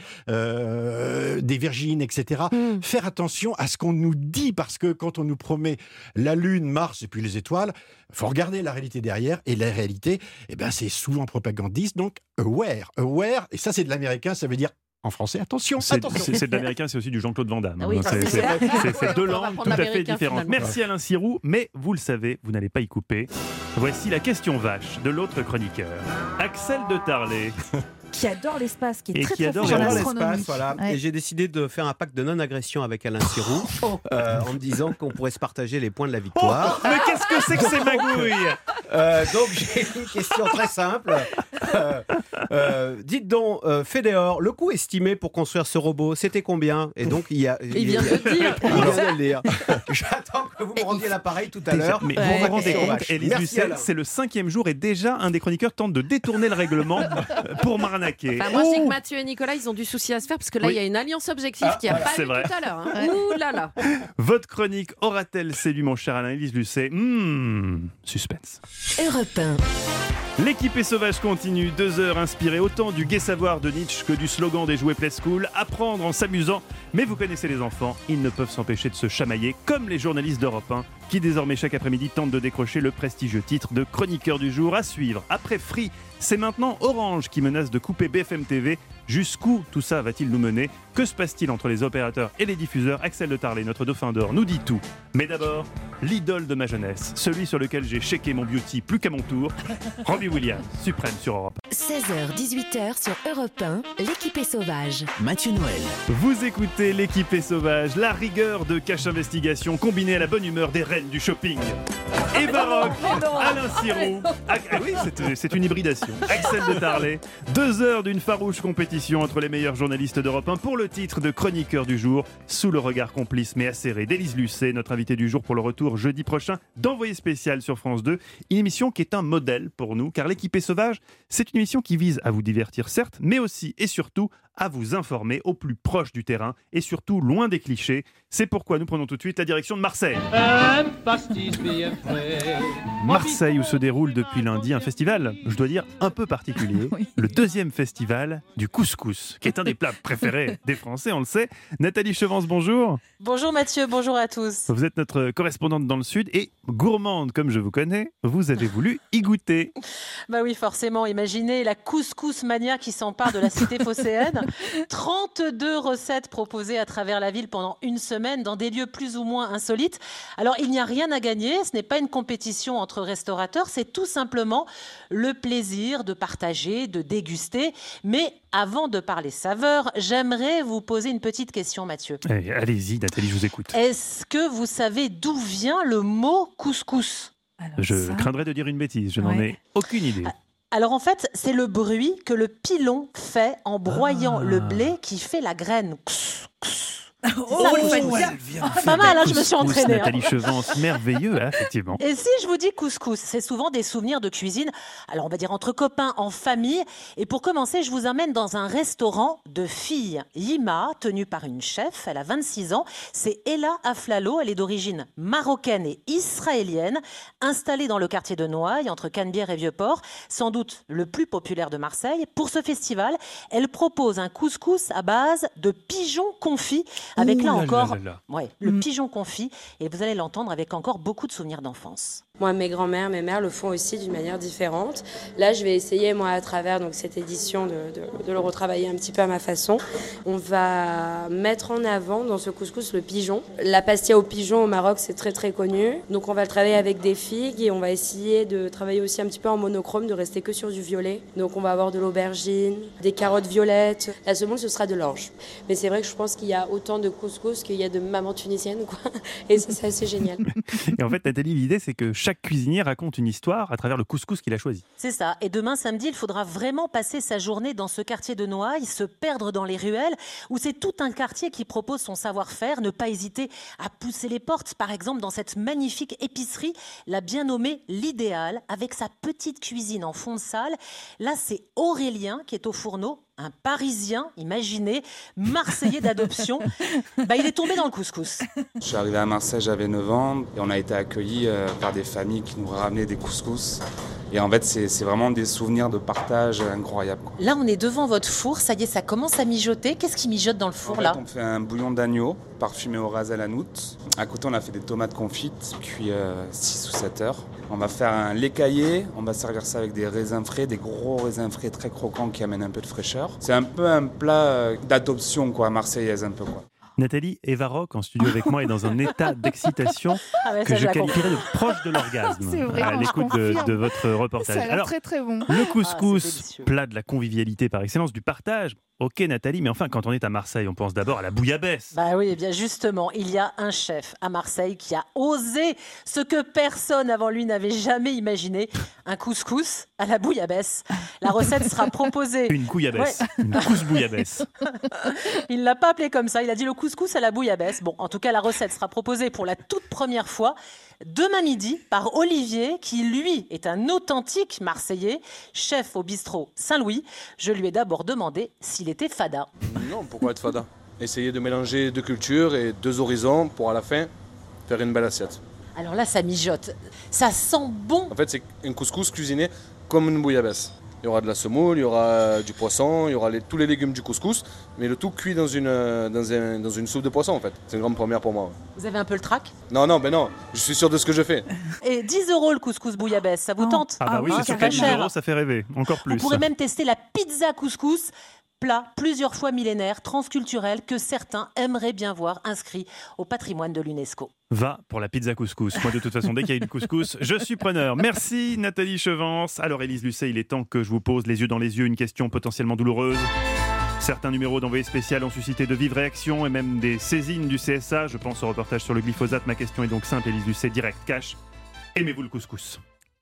euh, des Virgin, et cetera. Mmh. Faire attention à ce qu'on nous dit, parce que quand on nous promet la Lune, Mars et puis les étoiles, il faut regarder la réalité derrière, et la réalité, eh ben, c'est souvent propagandiste, donc aware, aware, et ça c'est de l'américain, ça veut dire en français. Attention, C'est, attention. c'est, c'est de l'américain, c'est aussi du Jean-Claude Van Damme. Ah oui, hein. c'est- c'est, c'est- c'est- c'est deux On va langues prendre tout à fait l'américain, différentes. finalement. Merci Alain Sirou, mais vous le savez, vous n'allez pas y couper. Voici la question vache de l'autre chroniqueur, Axel de Tarlet. Qui adore l'espace, qui est Et très qui très adore fort en l'espace, astronomie. Voilà. Ouais. Et j'ai décidé de faire un pacte de non-agression avec Alain Sirou euh, en me disant qu'on pourrait se partager les points de la victoire. Oh, mais qu'est-ce que c'est que ces magouilles Euh, donc j'ai une question très simple. Euh, euh, dites donc, euh, Fédéor, le coût estimé pour construire ce robot, c'était combien? Et donc il y a. Il vient de le dire. Il vient de le dire. J'attends que vous me rendiez l'appareil tout à Déjà, l'heure. mais pour vous ma vous rendez question compte, vache. Élise Merci, Lucet, Alain. c'est le cinquième jour et déjà un des chroniqueurs tente de détourner le règlement pour m'arnaquer. Enfin, moi, je dis Oh que Mathieu et Nicolas, ils ont du souci à se faire parce que là, Oui. il y a une alliance objective Ah, qui a voilà. pas C'est eu vrai. tout à l'heure. Hein. Ouh là là. Votre chronique aura-t-elle séduit mon cher Alain Élise Lucet? Hmm, suspense. Europe un. L'équipée sauvage continue, deux heures inspirées autant du gai savoir de Nietzsche que du slogan des jouets Play School, apprendre en s'amusant. Mais vous connaissez les enfants, ils ne peuvent s'empêcher de se chamailler, comme les journalistes d'Europe un, qui désormais chaque après-midi tentent de décrocher le prestigieux titre de chroniqueur du jour à suivre. Après Free, c'est maintenant Orange qui menace de couper B F M T V. Jusqu'où tout ça va-t-il nous mener? Que se passe-t-il entre les opérateurs et les diffuseurs? Axel de Tarlet, notre dauphin d'or, nous dit tout. Mais d'abord, l'idole de ma jeunesse, celui sur lequel j'ai checké mon beauty plus qu'à mon tour, Robbie Williams, suprême sur Europe. seize heures dix-huit heures sur Europe un, l'équipée sauvage. Mathieu Noël. Vous écoutez l'équipée sauvage, la rigueur de Cache Investigation combinée à la bonne humeur des reines du shopping. Et Baroque, Alain Sirou. Ah, ah oui, c'est, c'est une hybridation. Axel de Tarlet. Deux heures d'une farouche compétition entre les meilleurs journalistes d'Europe un pour le titre de chroniqueur du jour, sous le regard complice mais acéré d'Élise Lucet, notre invitée du jour pour le retour jeudi prochain d'Envoyé spécial sur France deux. Une émission qui est un modèle pour nous, car l'équipée sauvage, c'est une émission qui vise à vous divertir certes, mais aussi et surtout à vous informer au plus proche du terrain et surtout loin des clichés. C'est pourquoi nous prenons tout de suite la direction de Marseille. Marseille où se déroule depuis lundi un festival, je dois dire, un peu particulier. Le deuxième festival du couscous, qui est un des plats préférés des Français, on le sait. Nathalie Chevance, bonjour. Bonjour Mathieu, bonjour à tous. Vous êtes notre correspondante dans le Sud et gourmande comme je vous connais, vous avez voulu y goûter. Bah oui, forcément, imaginez la couscous mania qui s'empare de la cité phocéenne. trente-deux recettes proposées à travers la ville pendant une semaine dans des lieux plus ou moins insolites. Alors, il n'y a rien à gagner, ce n'est pas une compétition entre restaurateurs, c'est tout simplement le plaisir de partager, de déguster. Mais avant de parler saveur, j'aimerais vous poser une petite question, Mathieu. Eh, allez-y, Nathalie, je vous écoute. Est-ce que vous savez d'où vient le mot couscous ? Je craindrais de dire une bêtise, je n'en ai aucune idée. Alors en fait, c'est le bruit que le pilon fait en broyant Ah. le blé qui fait la graine. Oh, Ça, elle couscous. vient. Pas mal, hein, je me suis Couscous, entraînée. hein. Nathalie Chevance, merveilleux, hein, effectivement. Et si je vous dis couscous, c'est souvent des souvenirs de cuisine, alors on va dire entre copains, en famille. Et pour commencer, je vous emmène dans un restaurant de filles. Yima, tenu par une chef, elle a vingt-six ans. C'est Ella Aflalo, elle est d'origine marocaine et israélienne, installée dans le quartier de Noailles, entre Canebière et Vieux-Port, sans doute le plus populaire de Marseille. Pour ce festival, elle propose un couscous à base de pigeons confits, avec Ouh là là encore là là là. ouais, le pigeon confit, et vous allez l'entendre avec encore beaucoup de souvenirs d'enfance. Moi, mes grands-mères, mes mères le font aussi d'une manière différente. Là, je vais essayer, moi, à travers donc, cette édition, de, de, de le retravailler un petit peu à ma façon. On va mettre en avant dans ce couscous le pigeon. La pastilla au pigeon au Maroc, c'est très très connu. Donc, on va le travailler avec des figues et on va essayer de travailler aussi un petit peu en monochrome, de rester que sur du violet. Donc, on va avoir de l'aubergine, des carottes violettes. La seconde, ce sera de l'orge. Mais c'est vrai que je pense qu'il y a autant de couscous qu'il y a de mamans tunisiennes, quoi. Et ça, c'est assez génial. Et en fait, Nathalie, l'idée, c'est que chaque cuisinier raconte une histoire à travers le couscous qu'il a choisi. C'est ça. Et demain samedi, il faudra vraiment passer sa journée dans ce quartier de Noailles, se perdre dans les ruelles, où c'est tout un quartier qui propose son savoir-faire. Ne pas hésiter à pousser les portes, par exemple, dans cette magnifique épicerie, la bien nommée L'Idéal, avec sa petite cuisine en fond de salle. Là, c'est Aurélien qui est au fourneau. Un Parisien, imaginez, Marseillais d'adoption, bah, il est tombé dans le couscous. Je suis arrivé à Marseille, j'avais neuf ans, et on a été accueillis euh, par des familles qui nous ramenaient des couscous. Et en fait, c'est, c'est vraiment des souvenirs de partage incroyables, quoi. Là, on est devant votre four, ça y est, ça commence à mijoter. Qu'est-ce qui mijote dans le four, En fait, là? on fait un bouillon d'agneau parfumé au ras el hanout. À côté, on a fait des tomates confites, cuit euh, six ou sept heures. On va faire un lait caillé, on va servir ça avec des raisins frais, des gros raisins frais très croquants qui amènent un peu de fraîcheur. C'est un peu un plat euh, d'adoption, quoi, marseillaise un peu, quoi. Nathalie Eva Rock en studio avec moi est dans un état d'excitation Ah ouais, que ça, je je la qualifierais de proche de l'orgasme C'est vrai, à je l'écoute de, confirme. de votre reportage. Ça a l'air Alors, très très bon. le Ah, couscous, c'est délicieux. plat de la convivialité par excellence, du partage. Ok Nathalie, mais enfin quand on est à Marseille, on pense d'abord à la bouillabaisse. Bah oui, eh bien justement, il y a un chef à Marseille qui a osé ce que personne avant lui n'avait jamais imaginé, un couscous à la bouillabaisse. La recette sera proposée. Une couillabaisse, Ouais. une cousse-bouillabaisse. Il l'a pas appelé comme ça, il a dit le couscous à la bouillabaisse. Bon, en tout cas, la recette sera proposée pour la toute première fois demain midi par Olivier, qui lui est un authentique Marseillais, chef au bistrot Saint-Louis. Je lui ai d'abord demandé s'il était fada. Non, pourquoi être fada? Essayer de mélanger deux cultures et deux horizons pour à la fin faire une belle assiette. Alors là, ça mijote. Ça sent bon. En fait, c'est un couscous cuisiné comme une bouillabaisse. Il y aura de la semoule, il y aura du poisson, il y aura les- tous les légumes du couscous, mais le tout cuit dans une, euh, dans un- dans une soupe de poisson en fait. C'est une grande première pour moi. ouais. Vous avez un peu le trac? Non, non, ben non, je suis sûr de ce que je fais. Et dix euros le couscous bouillabaisse, ça vous tente? Ah bah oui, c'est sûr pas qu'à dix cher. euros, ça fait rêver, encore Vous plus. pourrez même tester la pizza couscous, plat plusieurs fois millénaire, transculturel, que certains aimeraient bien voir inscrit au patrimoine de l'UNESCO. Va pour la pizza couscous. Moi, de toute façon, dès qu'il y a du couscous, je suis preneur. Merci Nathalie Chevance. Alors, Élise Lucet, il est temps que je vous pose les yeux dans les yeux une question potentiellement douloureuse. Certains numéros d'envoyé spécial ont suscité de vives réactions et même des saisines du C S A. Je pense au reportage sur le glyphosate. Ma question est donc simple, Élise Lucet, direct, cash. Aimez-vous le couscous?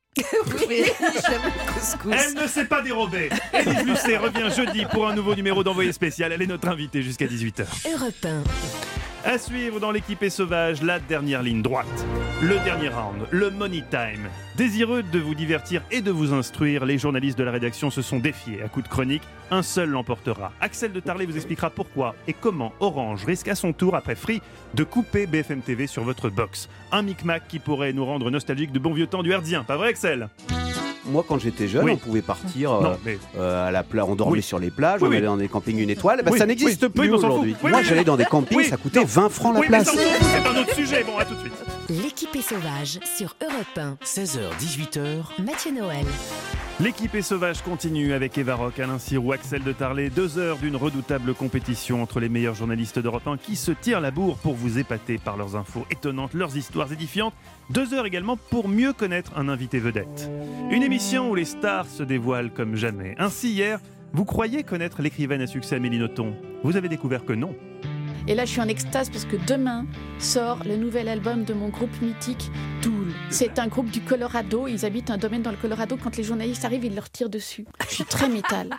Oui, j'aime le couscous. Elle ne s'est pas dérobée. Élise Lucet revient jeudi pour un nouveau numéro d'envoyé spécial. Elle est notre invitée jusqu'à dix-huit heures. Europe un. À suivre dans l'équipée sauvage, la dernière ligne droite. Le dernier round, le money time. Désireux de vous divertir et de vous instruire, les journalistes de la rédaction se sont défiés à coups de chronique. Un seul l'emportera. Axel de Tarlet vous expliquera pourquoi et comment Orange risque à son tour, après Free, de couper B F M T V sur votre box. Un micmac qui pourrait nous rendre nostalgiques de bon vieux temps du Herdien. Pas vrai, Axel? Moi, quand j'étais jeune, Oui. on pouvait partir euh, Non, mais- euh, à la plage, on dormait Oui. sur les plages, Oui, on oui. allait dans des campings une étoile. Bah, Oui, ça n'existe oui, plus oui, mais on s'en fout. aujourd'hui. Oui, Moi, oui, j'allais oui. dans des campings, Oui. ça coûtait vingt francs la Oui, mais place. ça, c'est un autre sujet. Bon, à tout de suite. L'équipée sauvage sur Europe un. seize heures dix-huit heures. Mathieu Noël. L'équipée sauvage continue avec Eva Rock, Alain Sirou, Axel de Tarlet. Deux heures d'une redoutable compétition entre les meilleurs journalistes d'Europe un qui se tirent la bourre pour vous épater par leurs infos étonnantes, leurs histoires édifiantes. Deux heures également pour mieux connaître un invité vedette. Une émission où les stars se dévoilent comme jamais. Ainsi hier, vous croyez connaître l'écrivaine à succès Amélie Nothomb. Vous avez découvert que non. Et là, je suis en extase parce que demain sort le nouvel album de mon groupe mythique, Tool. C'est un groupe du Colorado. Ils habitent un domaine dans le Colorado. Quand les journalistes arrivent, ils leur tirent dessus. Je suis très métal.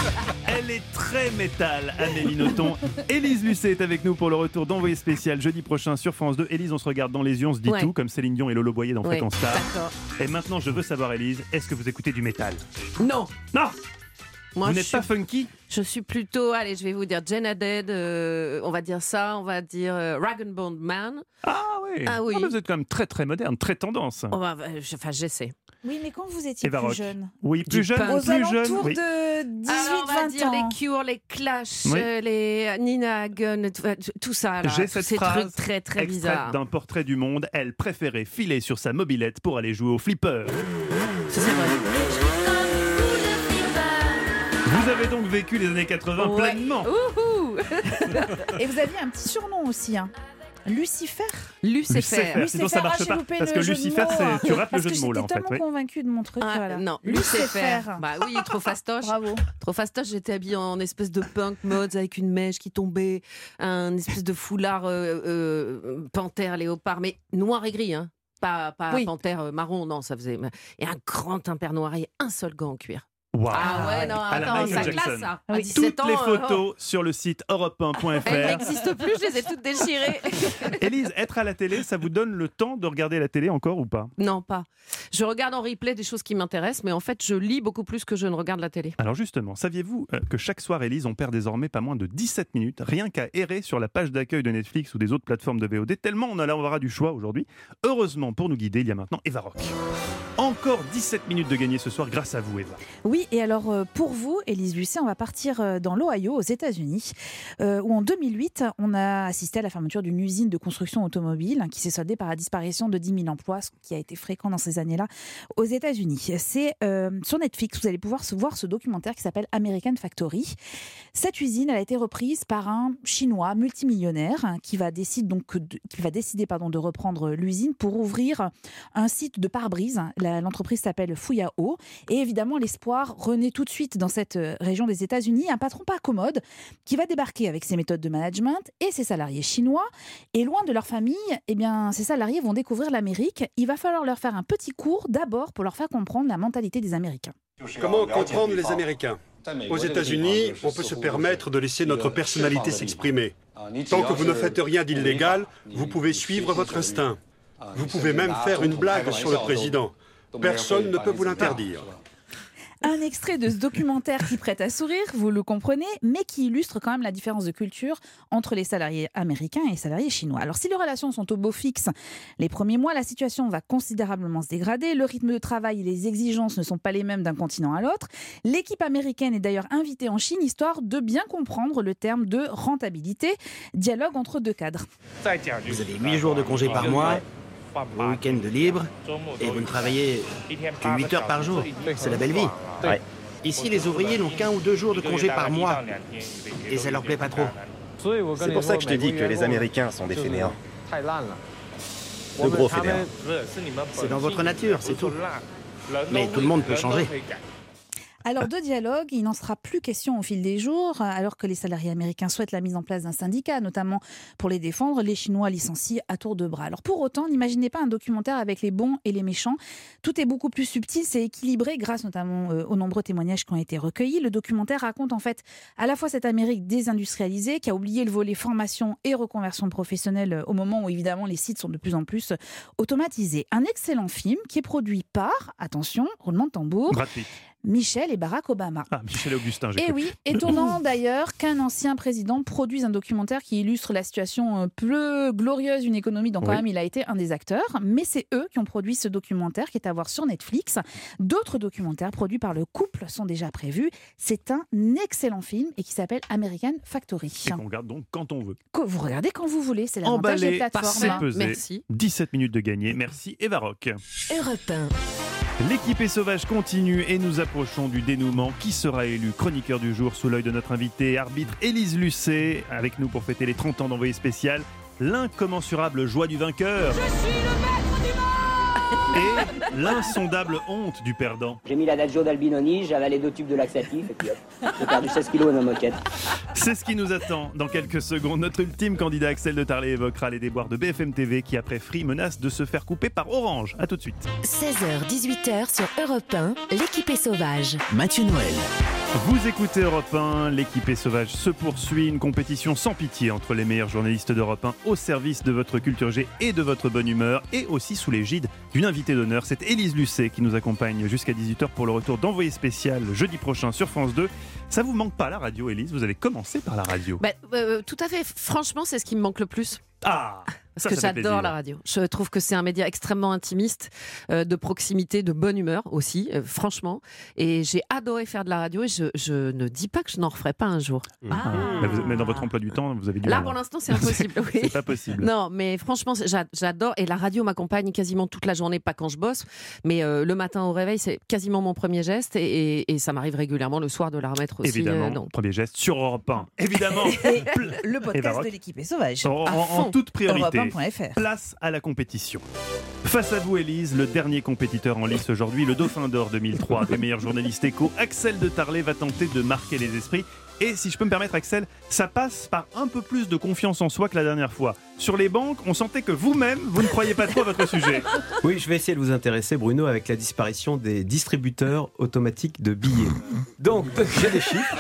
Elle est très métal, Amélie Nothomb. Élise Lucet est avec nous pour le retour d'envoyé spécial jeudi prochain sur France deux. Élise, on se regarde dans les yeux, on se dit Ouais. tout, comme Céline Dion et Lolo Boyer dans Ouais, Fréquence Star. d'accord. Et maintenant, je veux savoir, Élise, est-ce que vous écoutez du métal? Non. Non. Moi, Vous je n'êtes suis- pas funky? Je suis plutôt, allez, je vais vous dire Jenna Dead, euh, on va dire ça, on va dire euh, Rag and Bone Man. Ah oui. Ah oui. mais vous êtes quand même très très moderne, très tendance. Oh, bah, bah, je- Enfin, j'essaie. Oui, mais quand vous étiez Eva plus Rock. jeune, Oui, plus Du jeune, punk. aux plus jeune. alentours Oui. de Alors, on va dire dix-huit vingt ans. les Cure, les Clash, Oui. euh, les Nina Gunn, tout, tout ça, là, J'ai tous cette ces phrase trucs très très extraite bizarres. d'un portrait du monde. Elle préférait filer sur sa mobilette pour aller jouer au flipper. C'est vrai. Vous avez donc vécu les années quatre-vingts Ouais. pleinement. Ouhou. Et vous aviez un petit surnom aussi, hein. Lucifer. Lucifer. Sinon, ça ah, marche j'ai pas. loupé Parce le que jeu de Lucifer, mots. c'est- tu rates le Parce jeu que de mots, là, en j'étais fait, tellement oui. convaincue de mon truc. Ah, voilà. non, Lucifer. Lucifer. Bah oui, trop fastoche. Bravo. Trop fastoche, j'étais habillée en espèce de punk mods avec une mèche qui tombait, un espèce de foulard euh, euh, panthère léopard, mais noir et gris, hein. Pas, pas Oui. panthère euh, marron, non, ça faisait. Et un grand imper noir et un seul gant en cuir. Wow. Ah ouais, non, À la attends, Michael ça Jackson. classe ça. À Toutes dix-sept ans, les euh, photos sur le site europe un point f Elles r. n'existent plus, je les ai toutes déchirées. Élise, être à la télé, ça vous donne le temps de regarder la télé encore ou pas? Non, pas. Je regarde en replay des choses qui m'intéressent, mais en fait, je lis beaucoup plus que je ne regarde la télé. Alors justement, saviez-vous euh, que chaque soir, Élise, on perd désormais pas moins de dix-sept minutes, rien qu'à errer sur la page d'accueil de Netflix ou des autres plateformes de V O D, tellement on a l'embarras du choix aujourd'hui. Heureusement, pour nous guider, il y a maintenant Eva Rock. Encore dix-sept minutes de gagner ce soir grâce à vous, Eva. Oui, et alors euh, pour vous, Élise Lucet, on va partir euh, dans l'Ohio, aux États-Unis, euh, où en deux mille huit, on a assisté à la fermeture d'une usine de construction automobile hein, qui s'est soldée par la disparition de dix mille emplois, ce qui a été fréquent dans ces années-là aux États-Unis. C'est euh, sur Netflix, vous allez pouvoir se voir ce documentaire qui s'appelle American Factory. Cette usine, elle a été reprise par un Chinois multimillionnaire hein, qui va décider, donc, de, qui va décider pardon, de reprendre l'usine pour ouvrir un site de pare-brise. La, l'entreprise s'appelle Fuyao. Et évidemment, l'espoir renaît tout de suite dans cette région des États-Unis. Un patron pas commode qui va débarquer avec ses méthodes de management et ses salariés chinois. Et loin de leur famille, eh bien, ces salariés vont découvrir l'Amérique. Il va falloir leur faire un petit cours d'abord pour leur faire comprendre la mentalité des Américains. Comment comprendre les Américains ? Aux États-Unis, on peut se permettre de laisser notre personnalité s'exprimer. Tant que vous ne faites rien d'illégal, vous pouvez suivre votre instinct. Vous pouvez même faire une blague sur le président. Personne ne peut vous l'interdire. Un extrait de ce documentaire qui prête à sourire, vous le comprenez, mais qui illustre quand même la différence de culture entre les salariés américains et les salariés chinois. Alors si les relations sont au beau fixe, les premiers mois, la situation va considérablement se dégrader. Le rythme de travail et les exigences ne sont pas les mêmes d'un continent à l'autre. L'équipe américaine est d'ailleurs invitée en Chine, histoire de bien comprendre le terme de rentabilité. Dialogue entre deux cadres. Vous avez huit jours de congé par mois, le week-end de libre, et vous ne travaillez que huit heures par jour. C'est la belle vie. Ouais. Ici, les ouvriers n'ont qu'un ou deux jours de congé par mois, et ça leur plaît pas trop. C'est pour ça que je te dis que les Américains sont des fainéants. De gros fainéants. C'est dans votre nature, c'est tout. Mais tout le monde peut changer. Alors de dialogue, il n'en sera plus question au fil des jours, alors que les salariés américains souhaitent la mise en place d'un syndicat, notamment pour les défendre. Les Chinois licencient à tour de bras. Alors pour autant, n'imaginez pas un documentaire avec les bons et les méchants. Tout est beaucoup plus subtil, c'est équilibré grâce notamment euh, aux nombreux témoignages qui ont été recueillis. Le documentaire raconte en fait à la fois cette Amérique désindustrialisée qui a oublié le volet formation et reconversion professionnelle au moment où évidemment les sites sont de plus en plus automatisés. Un excellent film qui est produit par, attention, roulement de tambour, gratuit. Michel et Barack Obama. Ah, Michel et Augustin, j'ai Et cru. oui, étonnant d'ailleurs qu'un ancien président produise un documentaire qui illustre la situation peu glorieuse d'une économie dont quand Oui. même il a été un des acteurs. Mais c'est eux qui ont produit ce documentaire qui est à voir sur Netflix. D'autres documentaires produits par le couple sont déjà prévus. C'est un excellent film et qui s'appelle American Factory. Et qu'on regarde donc quand on veut. Que vous regardez quand vous voulez, c'est l'avantage des Emballé, plateformes. c'est pesé. Merci. dix-sept minutes de gagné. Merci Eva Rock. Europe un. L'équipe est sauvage continue et nous approchons du dénouement. Qui sera élu chroniqueur du jour sous l'œil de notre invité arbitre Élise Lucet, avec nous pour fêter les trente ans d'envoyé spécial, l'incommensurable joie du vainqueur. Je suis le maître du monde. Et l'insondable honte du perdant. J'ai mis l'adagio d'Albinoni, j'ai avalé deux tubes de laxatif et puis hop, j'ai perdu seize kilos à ma moquette. C'est ce qui nous attend dans quelques secondes. Notre ultime candidat Axel de Tarlet évoquera les déboires de B F M T V qui après Free menace de se faire couper par Orange. A tout de suite. seize heures dix-huit heures sur Europe un, l'équipe est sauvage. Mathieu Noël. Vous écoutez Europe un, l'équipe est sauvage se poursuit, une compétition sans pitié entre les meilleurs journalistes d'Europe un au service de votre culture G et de votre bonne humeur et aussi sous l'égide d'une invitée d'honneur, c'est Élise Lucet qui nous accompagne jusqu'à dix-huit heures pour le retour d'Envoyé spécial jeudi prochain sur France deux. Ça vous manque pas la radio, Élise? Vous avez commencé par la radio. Bah, euh, tout à fait, franchement c'est ce qui me manque le plus. Ah, Parce ça, que ça fait j'adore plaisir. la radio. Je trouve que c'est un média extrêmement intimiste, euh, de proximité, de bonne humeur aussi, euh, franchement. Et j'ai adoré faire de la radio et je, je ne dis pas que je n'en referai pas un jour. Ah. Mais, vous- mais dans votre emploi du temps, vous avez du Là, mal. pour l'instant, c'est impossible. Oui. C'est pas possible. Non, mais franchement, c'est- j'a- j'adore. Et la radio m'accompagne quasiment toute la journée, pas quand je bosse, mais euh, le matin au réveil, c'est quasiment mon premier geste. Et, et- et ça m'arrive régulièrement le soir de la remettre aussi. Évidemment, euh, donc. premier geste sur Europe un. Évidemment. Et le Eva podcast Rock. de l'équipe est sauvage. En, À en- en fond. toute priorité. Europe un point F R. Place à la compétition. Face à vous, Élise, le dernier compétiteur en lice aujourd'hui, le Dauphin d'Or deux mille trois des meilleurs journalistes échos, Axel de Tarlet va tenter de marquer les esprits Et si je peux me permettre, Axel, ça passe par un peu plus de confiance en soi que la dernière fois. Sur les banques, on sentait que vous-même, vous ne croyez pas trop à votre sujet. Oui, je vais essayer de vous intéresser, Bruno, avec la disparition des distributeurs automatiques de billets. Donc, j'ai des chiffres.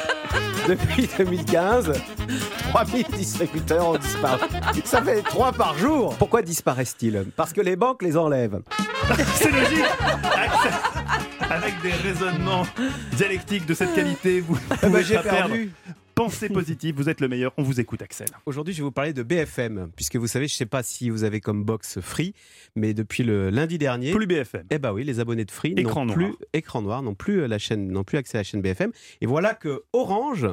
Depuis deux mille quinze, trois mille distributeurs ont disparu. Ça fait trois par jour. Pourquoi disparaissent-ils? Parce que les banques les enlèvent. C'est logique. Axel, avec des raisonnements dialectiques de cette qualité, vous ne pouvez bah, j'ai pas perdu. perdre. Pensez positif, vous êtes le meilleur. On vous écoute, Axel. Aujourd'hui, je vais vous parler de B F M, puisque vous savez, je ne sais pas si vous avez comme box Free, mais depuis le lundi dernier, plus B F M. Eh ben oui, les abonnés de Free Écran n'ont noir. plus écran noir, n'ont plus la chaîne, n'ont plus accès à la chaîne B F M. Et voilà que Orange.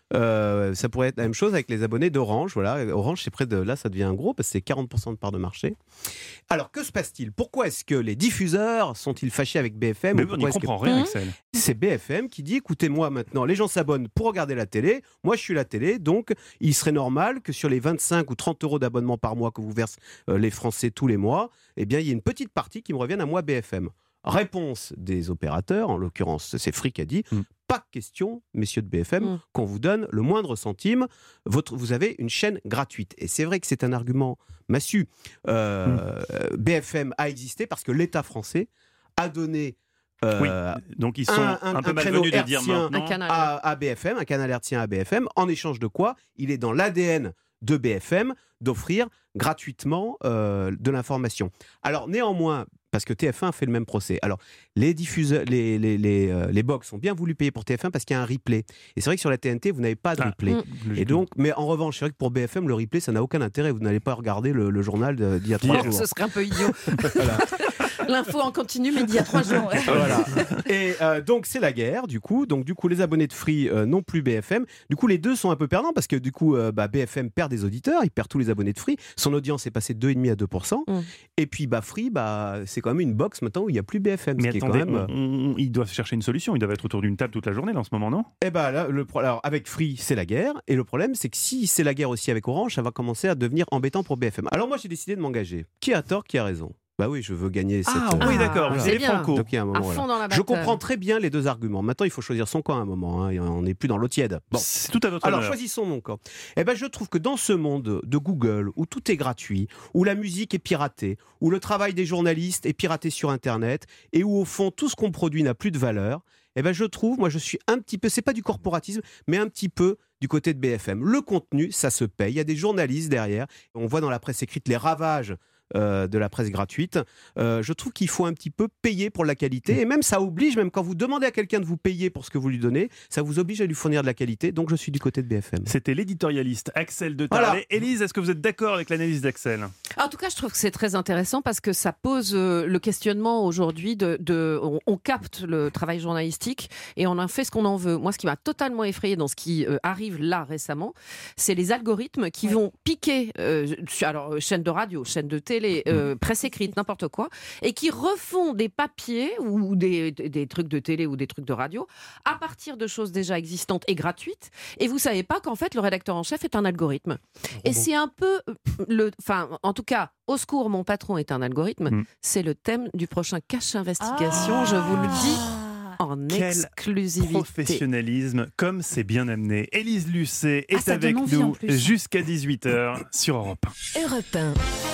Euh, ça pourrait être la même chose avec les abonnés d'Orange. Voilà, Orange, c'est près de là, ça devient un gros parce que c'est quarante pour cent de part de marché. Alors, que se passe-t-il? Pourquoi est-ce que les diffuseurs sont-ils fâchés avec B F M? Mais on n'y comprend que... rien, Axel. C'est B F M qui dit, écoutez-moi maintenant, les gens s'abonnent pour regarder la télé. Moi, je suis la télé, donc il serait normal que sur les vingt-cinq ou trente euros d'abonnement par mois que vous versent euh, les Français tous les mois, eh bien, il y a une petite partie qui me revienne à moi, B F M. Réponse des opérateurs, en l'occurrence, c'est Free qui a dit. Mm. Pas question, messieurs de B F M, mmh. qu'on vous donne le moindre centime. Votre, vous avez une chaîne gratuite. Et c'est vrai que c'est un argument massu. Euh, mmh. B F M a existé parce que l'État français a donné euh, oui. Donc ils sont un, un, un peu un malvenus de dire maintenant à, à B F M, un canal hertzien à B F M, en échange de quoi il est dans l'A D N de B F M d'offrir gratuitement euh, de l'information. Alors néanmoins, parce que T F un fait le même procès. Alors, les diffuseurs, les, les, les, euh, les box ont bien voulu payer pour T F un parce qu'il y a un replay. Et c'est vrai que sur la T N T, vous n'avez pas de replay. Ah, mmh. Et donc, mais en revanche, c'est vrai que pour B F M, le replay, ça n'a aucun intérêt. Vous n'allez pas regarder le, le journal d'il y a trois jours. Ce serait un peu idiot. Voilà. L'info en continu, mais d'il y a trois jours. Ouais. Voilà. Et euh, donc, c'est la guerre, du coup. Donc, du coup, les abonnés de Free euh, n'ont plus B F M. Du coup, les deux sont un peu perdants parce que, du coup, euh, bah, B F M perd des auditeurs. Il perd tous les abonnés de Free. Son audience est passée de deux virgule cinq à deux pour cent. Mmh. Et puis, bah, Free, bah, c'est quand même une box maintenant où il n'y a plus B F M. Mais ce attendez, qui est quand même... on, on, ils doivent chercher une solution. Ils doivent être autour d'une table toute la journée là, en ce moment, non? Eh ben là, le pro... Alors, avec Free, c'est la guerre. Et le problème, c'est que si c'est la guerre aussi avec Orange, ça va commencer à devenir embêtant pour B F M. Alors moi, j'ai décidé de m'engager. Qui a tort, qui a raison? Bah oui, je veux gagner cette... Ah oui, d'accord, voilà. c'est les franco. Donc, il y a un moment, à fond voilà. dans la Je comprends très bien les deux arguments. Maintenant, il faut choisir son camp à un moment. Hein. On n'est plus dans l'eau tiède. Bon. C'est tout à votre Alors, honneur. choisissons mon camp. Eh ben, je trouve que dans ce monde de Google, où tout est gratuit, où la musique est piratée, où le travail des journalistes est piraté sur Internet, et où, au fond, tout ce qu'on produit n'a plus de valeur, eh ben, je trouve, moi, je suis un petit peu, c'est pas du corporatisme, mais un petit peu du côté de B F M. Le contenu, ça se paye. Il y a des journalistes derrière. On voit dans la presse écrite les ravages Euh, de la presse gratuite. Euh, je trouve qu'il faut un petit peu payer pour la qualité, et même ça oblige, même quand vous demandez à quelqu'un de vous payer pour ce que vous lui donnez, ça vous oblige à lui fournir de la qualité, donc je suis du côté de B F M. C'était l'éditorialiste Axel de Tarlet. Voilà. Élise, est-ce que vous êtes d'accord avec l'analyse d'Axel? En tout cas, je trouve que c'est très intéressant parce que ça pose euh, le questionnement aujourd'hui de, de on, on capte le travail journalistique et on en fait ce qu'on en veut. Moi, ce qui m'a totalement effrayé dans ce qui euh, arrive là récemment, c'est les algorithmes qui vont piquer, euh, alors chaîne de radio, chaîne de télé, les euh, presse écrite, n'importe quoi, et qui refont des papiers ou des, des, des trucs de télé ou des trucs de radio à partir de choses déjà existantes et gratuites. Et vous savez pas qu'en fait le rédacteur en chef est un algorithme. Et c'est un peu le, enfin, en tout cas, au secours, mon patron est un algorithme. Mmh. C'est le thème du prochain Cache Investigation. Ah. Je vous le dis. En Quel exclusivité. Professionnalisme, comme c'est bien amené. Élise Lucet est ah, avec nous jusqu'à dix-huit heures sur Europe un. Europe un.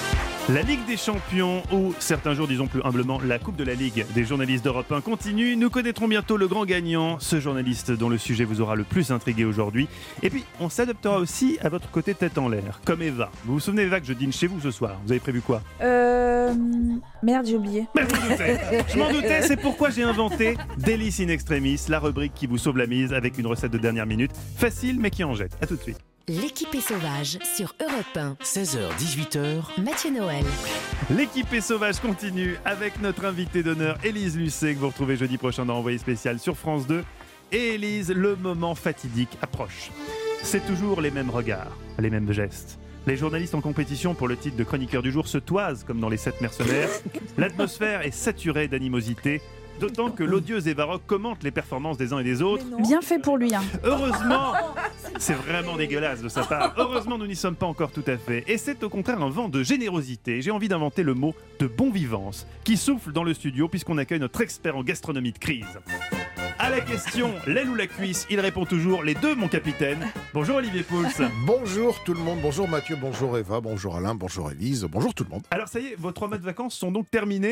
La Ligue des Champions, ou certains jours, disons plus humblement, la Coupe de la Ligue des journalistes d'Europe un continue. Nous connaîtrons bientôt le grand gagnant, ce journaliste dont le sujet vous aura le plus intrigué aujourd'hui. Et puis, on s'adaptera aussi à votre côté tête en l'air, comme Eva. Vous vous souvenez, Eva, que je dîne chez vous ce soir? Vous avez prévu quoi? Euh... Merde, j'ai oublié. Mais je m'en doutais, je m'en doutais, c'est pourquoi j'ai inventé Délice in Extremis, la rubrique qui vous sauve la mise avec une recette de dernière minute, facile mais qui en jette. À tout de suite. L'équipée sauvage sur Europe un. seize heures dix-huit heures. Mathieu Noël. L'équipée sauvage continue avec notre invitée d'honneur Élise Lucet que vous retrouvez jeudi prochain dans Envoyé spécial sur France deux. Et Élise, le moment fatidique approche. C'est toujours les mêmes regards, les mêmes gestes. Les journalistes en compétition pour le titre de chroniqueur du jour se toisent comme dans Les Sept Mercenaires. L'atmosphère est saturée d'animosité. D'autant que l'odieuse Eva Rock commente les performances des uns et des autres. Bien fait pour lui. Hein. Heureusement, c'est vraiment dégueulasse de sa part. Heureusement, nous n'y sommes pas encore tout à fait. Et c'est au contraire un vent de générosité. J'ai envie d'inventer le mot de bon vivance qui souffle dans le studio puisqu'on accueille notre expert en gastronomie de crise. À la question l'aile ou la cuisse, il répond toujours les deux, mon capitaine. Bonjour Olivier Pouls. Bonjour tout le monde, bonjour Mathieu, bonjour Eva, bonjour Alain, bonjour Élise, bonjour tout le monde. Alors ça y est, vos trois mois de vacances sont donc terminés.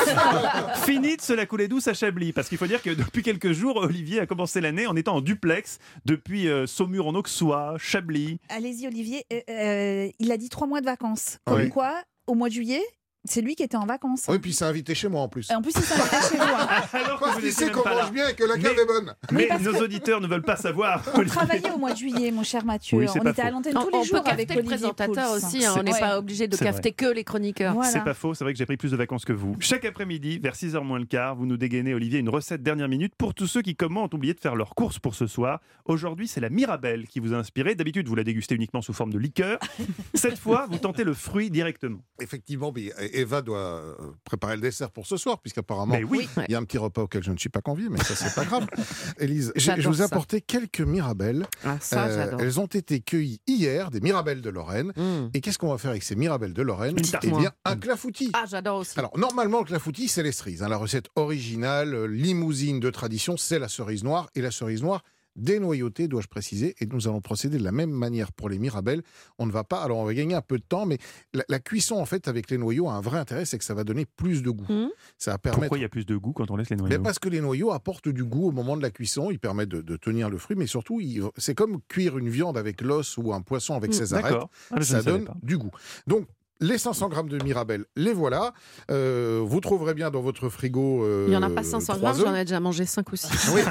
Fini de se la couler douce à Chablis, parce qu'il faut dire que depuis quelques jours, Olivier a commencé l'année en étant en duplex depuis euh, Saumur en Auxois, Chablis. Allez-y Olivier, euh, euh, il a dit trois mois de vacances. Comme Oui. quoi, au mois de juillet, c'est lui qui était en vacances. Oui, puis il s'est invité chez moi en plus. Et en plus, il s'est invité chez vous. hein. Alors que Parce vous qu'il n'étiez sait même qu'on pas là. mange bien et que la cave Mais- est bonne. Mais parce nos que- auditeurs ne veulent pas savoir. On Olivier. travaillait au mois de juillet, mon cher Mathieu. Oui, c'est on pas était à faux. l'antenne On, tous on les jours peut avec capter le Olivier présentateur Pouls. aussi, hein, on n'est Ouais. pas obligé de C'est capter que les chroniqueurs. Voilà. C'est pas faux, c'est vrai que j'ai pris plus de vacances que vous. Chaque après-midi, vers six heures moins le quart, vous nous dégainez, Olivier, une recette dernière minute pour tous ceux qui, comme moi, ont oublié de faire leurs courses pour ce soir. Aujourd'hui, c'est la Mirabelle qui vous a inspiré. D'habitude, vous la dégustez uniquement sous forme de liqueur. Cette fois, vous tentez le fruit directement. Effectivement, mais Eva doit euh, préparer le dessert pour ce soir, puisqu'apparemment, Mais oui. il y a un petit repas auquel je ne suis pas convié, mais ça, c'est pas grave. Élise, j'ai- je J'adore vous ai ça. apporté quelques mirabelles. Ah, ça, Euh, j'adore. elles ont été cueillies hier, des mirabelles de Lorraine. Mmh. Et qu'est-ce qu'on va faire avec ces mirabelles de Lorraine Une tarte. Eh bien, un clafoutis. Ah, j'adore aussi. Alors, normalement, le clafoutis, c'est les cerises. hein. La recette originale, euh, limousine de tradition, c'est la cerise noire. Et la cerise noire dénoyautée, dois-je préciser. Et nous allons procéder de la même manière pour les mirabelles. On ne va pas... Alors, on va gagner un peu de temps, mais la, la cuisson, en fait, avec les noyaux, a un vrai intérêt, c'est que ça va donner plus de goût. Mmh. Ça va permettre... Pourquoi il y a plus de goût quand on laisse les Mais noyaux? parce que les noyaux apportent du goût au moment de la cuisson, ils permettent de, de tenir le fruit, mais surtout, ils- c'est comme cuire une viande avec l'os ou un poisson avec Mmh, ses arêtes, d'accord. Ah, je ça ne savais donne pas. du goût. Donc, les cinq cents grammes de mirabelle, les voilà. Euh, vous trouverez bien dans votre frigo. euh, Il n'y en a pas cinq cents trois grammes, œufs. j'en ai déjà mangé cinq ou six. Oui,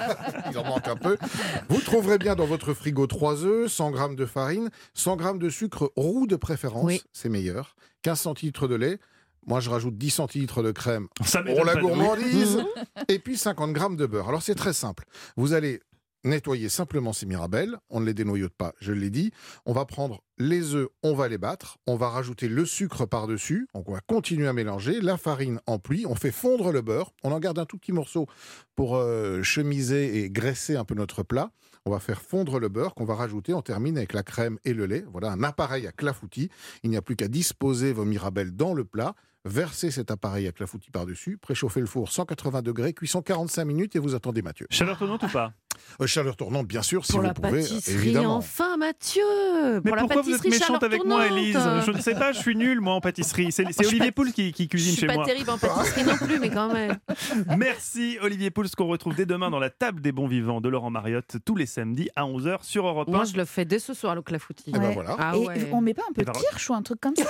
il en manque un peu. Vous trouverez bien dans votre frigo trois œufs, cent grammes de farine, cent grammes de sucre roux de préférence, Oui. c'est meilleur, quinze centilitres de lait. Moi, je rajoute dix centilitres de crème Ça pour m'étonne la pas de vous. gourmandise. Et puis cinquante grammes de beurre. Alors, c'est très simple. Vous allez nettoyer simplement ces mirabelles. On ne les dénoyaute pas, je l'ai dit. On va prendre les œufs, on va les battre. On va rajouter le sucre par-dessus. Donc, on va continuer à mélanger. La farine en pluie. On fait fondre le beurre. On en garde un tout petit morceau pour euh, chemiser et graisser un peu notre plat. On va faire fondre le beurre qu'on va rajouter. On termine avec la crème et le lait. Voilà un appareil à clafoutis. Il n'y a plus qu'à disposer vos mirabelles dans le plat. Versez cet appareil à clafoutis par-dessus. Préchauffez le four cent quatre-vingts degrés. Cuisson quarante-cinq minutes et vous attendez Mathieu. Chaleur tournante ou pas? Euh, chaleur tournante, bien sûr, si Pour vous la pouvez. pâtisserie, Évidemment. enfin, Mathieu. Mais Pour la pourquoi vous êtes pâtisserie, méchante chaleur avec moi, tournante. Élise? Je ne sais pas, je suis nul, moi, en pâtisserie. C'est c'est je suis Olivier pas- Pouls qui, qui Je cuisine suis chez pas moi. terrible en pâtisserie non plus, mais quand même. Merci Olivier Pouls, qu'on retrouve dès demain dans la table des bons vivants de Laurent Mariotte, tous les samedis à onze heures sur Europe un. Moi, je le fais dès ce soir, le clafoutis. Eh ben voilà. Ah Et ouais. on met pas un peu Et de ben, kirsch ou un truc comme ça?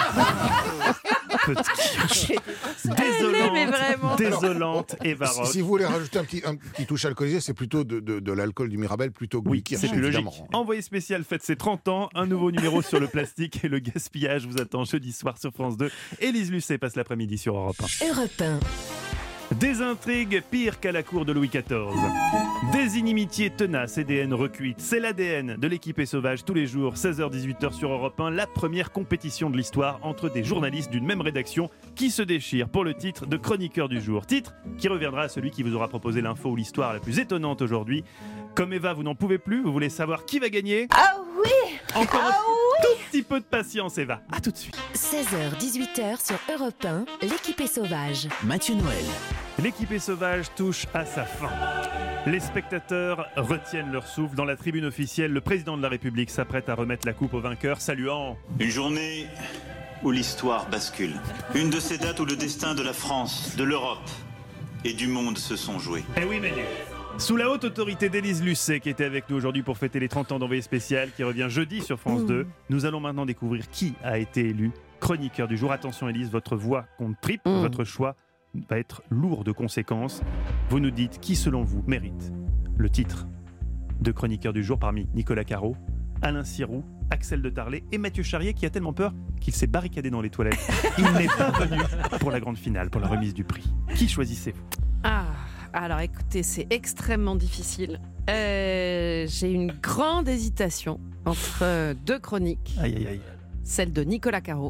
Petite kirsch. Elle Désolante, mais vraiment. désolante et Si, baroque. si vous voulez rajouter un petit, un petit touche alcoolisé, c'est plutôt de, de, de l'alcool du Mirabelle plutôt que Oui, du kirsch, c'est plus logique. évidemment. Envoyé spécial fête ses trente ans, un nouveau numéro sur le plastique et le gaspillage vous attend jeudi soir sur France deux. Élise Lucet passe l'après-midi sur Europe un. Europe un. Des intrigues pires qu'à la cour de Louis quatorze. Des inimitiés tenaces et des haines recuites. C'est l'A D N de l'équipée sauvage tous les jours, seize heures dix-huit heures sur Europe un, la première compétition de l'histoire entre des journalistes d'une même rédaction qui se déchirent pour le titre de chroniqueur du jour. Titre qui reviendra à celui qui vous aura proposé l'info ou l'histoire la plus étonnante aujourd'hui. Comme Eva, vous n'en pouvez plus, vous voulez savoir qui va gagner? Ah oui. Encore Ah un tout petit peu de patience, Eva. À tout de suite. seize heures dix-huit heures sur Europe un, l'équipée sauvage. Mathieu Noël. L'équipée sauvage touche à sa fin. Les spectateurs retiennent leur souffle. Dans la tribune officielle, le président de la République s'apprête à remettre la coupe au vainqueur, saluant Une journée où l'histoire bascule. Une de ces dates où le destin de la France, de l'Europe et du monde se sont joués. Eh oui, mais sous la haute autorité d'Élise Lucet, qui était avec nous aujourd'hui pour fêter les trente ans d'Envoyé spécial, qui revient jeudi sur France deux, nous allons maintenant découvrir qui a été élu chroniqueur du jour. Attention Élise, votre voix compte triple, Mmh. votre choix va être lourd de conséquences. Vous nous dites qui, selon vous, mérite le titre de chroniqueur du jour parmi Nicolas Caro, Alain Sirou, Axel de Tarlet et Mathieu Charrier, qui a tellement peur qu'il s'est barricadé dans les toilettes. Il n'est pas venu pour la grande finale, pour la remise du prix. Qui choisissez-vous? Ah, alors écoutez, c'est extrêmement difficile. Euh, j'ai une grande hésitation entre euh, deux chroniques. Aïe, aïe, aïe. Celle de Nicolas Caro.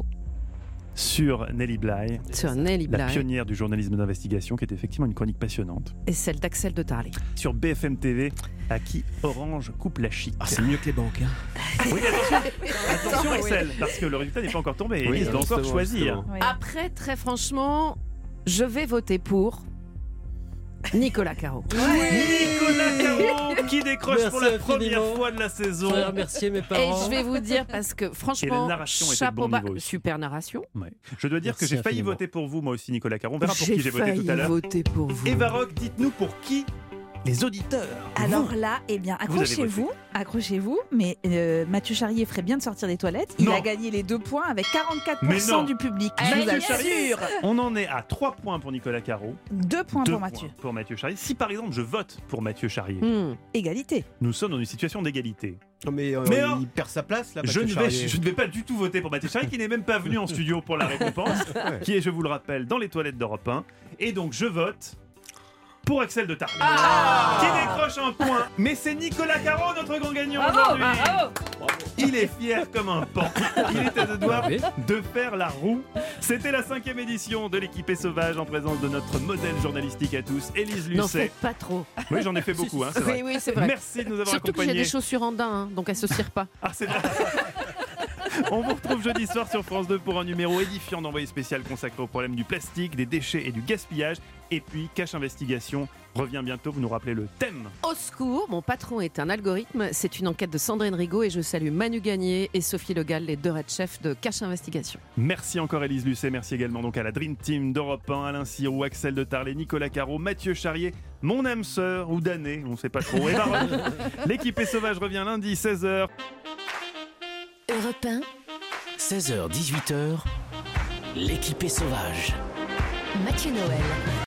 Sur Nelly Bly, Sur Nelly la Bly. pionnière du journalisme d'investigation, qui est effectivement une chronique passionnante. Et celle d'Axel de Tarlet. Sur B F M T V, à qui Orange coupe la chic. Ah, c'est mieux que les banques. Hein. Oui, attention, attention Axel, parce que le résultat n'est pas encore tombé. Oui, Élise doit encore justement, choisir. justement. Après, très franchement, je vais voter pour Nicolas Caro. Nicolas Caro qui décroche Merci pour la infiniment. première fois de la saison. Je voudrais remercier mes parents. Et je vais vous dire, parce que Et la franchement, narration était de chapeau bon bas, niveau aussi. super narration. Ouais. Je dois dire Merci que j'ai failli infiniment. voter pour vous, moi aussi, Nicolas Caro. On verra pour qui j'ai voté failli tout à l'heure. voter pour vous. Eva Rock, dites-nous pour qui les auditeurs. Alors Vous. là, eh bien, Vous avez accrochez-vous, accrochez-vous, mais euh, Mathieu Charrier ferait bien de sortir des toilettes. Il Non. a gagné les deux points avec quarante-quatre Mais pour cent non. du public. Mathieu Je vous Charrier, assure. on en est à trois points pour Nicolas Caro. Deux points deux pour Mathieu. points pour Mathieu Charrier. Si par exemple je vote pour Mathieu Charrier, Hmm. Égalité. nous sommes dans une situation d'égalité. Non, mais, euh, Mais il alors, perd sa place là. Je Mathieu ne, vais, Charrier. je ne vais pas du tout voter pour Mathieu Charrier qui n'est même pas venu en studio pour la récompense, qui est, je vous le rappelle, dans les toilettes d'Europe un. Et donc je vote pour Axel de Tarlet, qui décroche un point. Mais c'est Nicolas Caro, notre grand gagnant aujourd'hui. Il est fier comme un pan. Il est à deux doigts de faire la roue. C'était la cinquième édition de l'équipée sauvage en présence de notre modèle journalistique à tous, Élise N'en Lucet. faites pas trop. Oui, j'en ai fait beaucoup, hein, c'est vrai. Oui, oui, c'est vrai. Merci de nous avoir Surtout que j'ai accompagnés. des chaussures en daim, hein, donc elles se cirent pas. Ah, c'est vrai. On vous retrouve jeudi soir sur France deux pour un numéro édifiant d'envoyé spécial consacré au problème du plastique, des déchets et du gaspillage. Et puis, Cache Investigation revient bientôt. Vous nous rappelez le thème. Au secours, mon patron est un algorithme. C'est une enquête de Sandrine Rigaud et je salue Manu Gagné et Sophie Le Gall, les deux red chefs de Cache Investigation. Merci encore Élise Lucet. Merci également donc à la Dream Team d'Europe un, Alain Sirou, Axel de Tarlet, Nicolas Caro, Mathieu Charrier, mon âme sœur ou damné, on ne sait pas trop. Et Baroque. L'équipée sauvage revient lundi seize heures. Europe un, seize heures dix-huit heures, l'équipée sauvage. Mathieu Noël.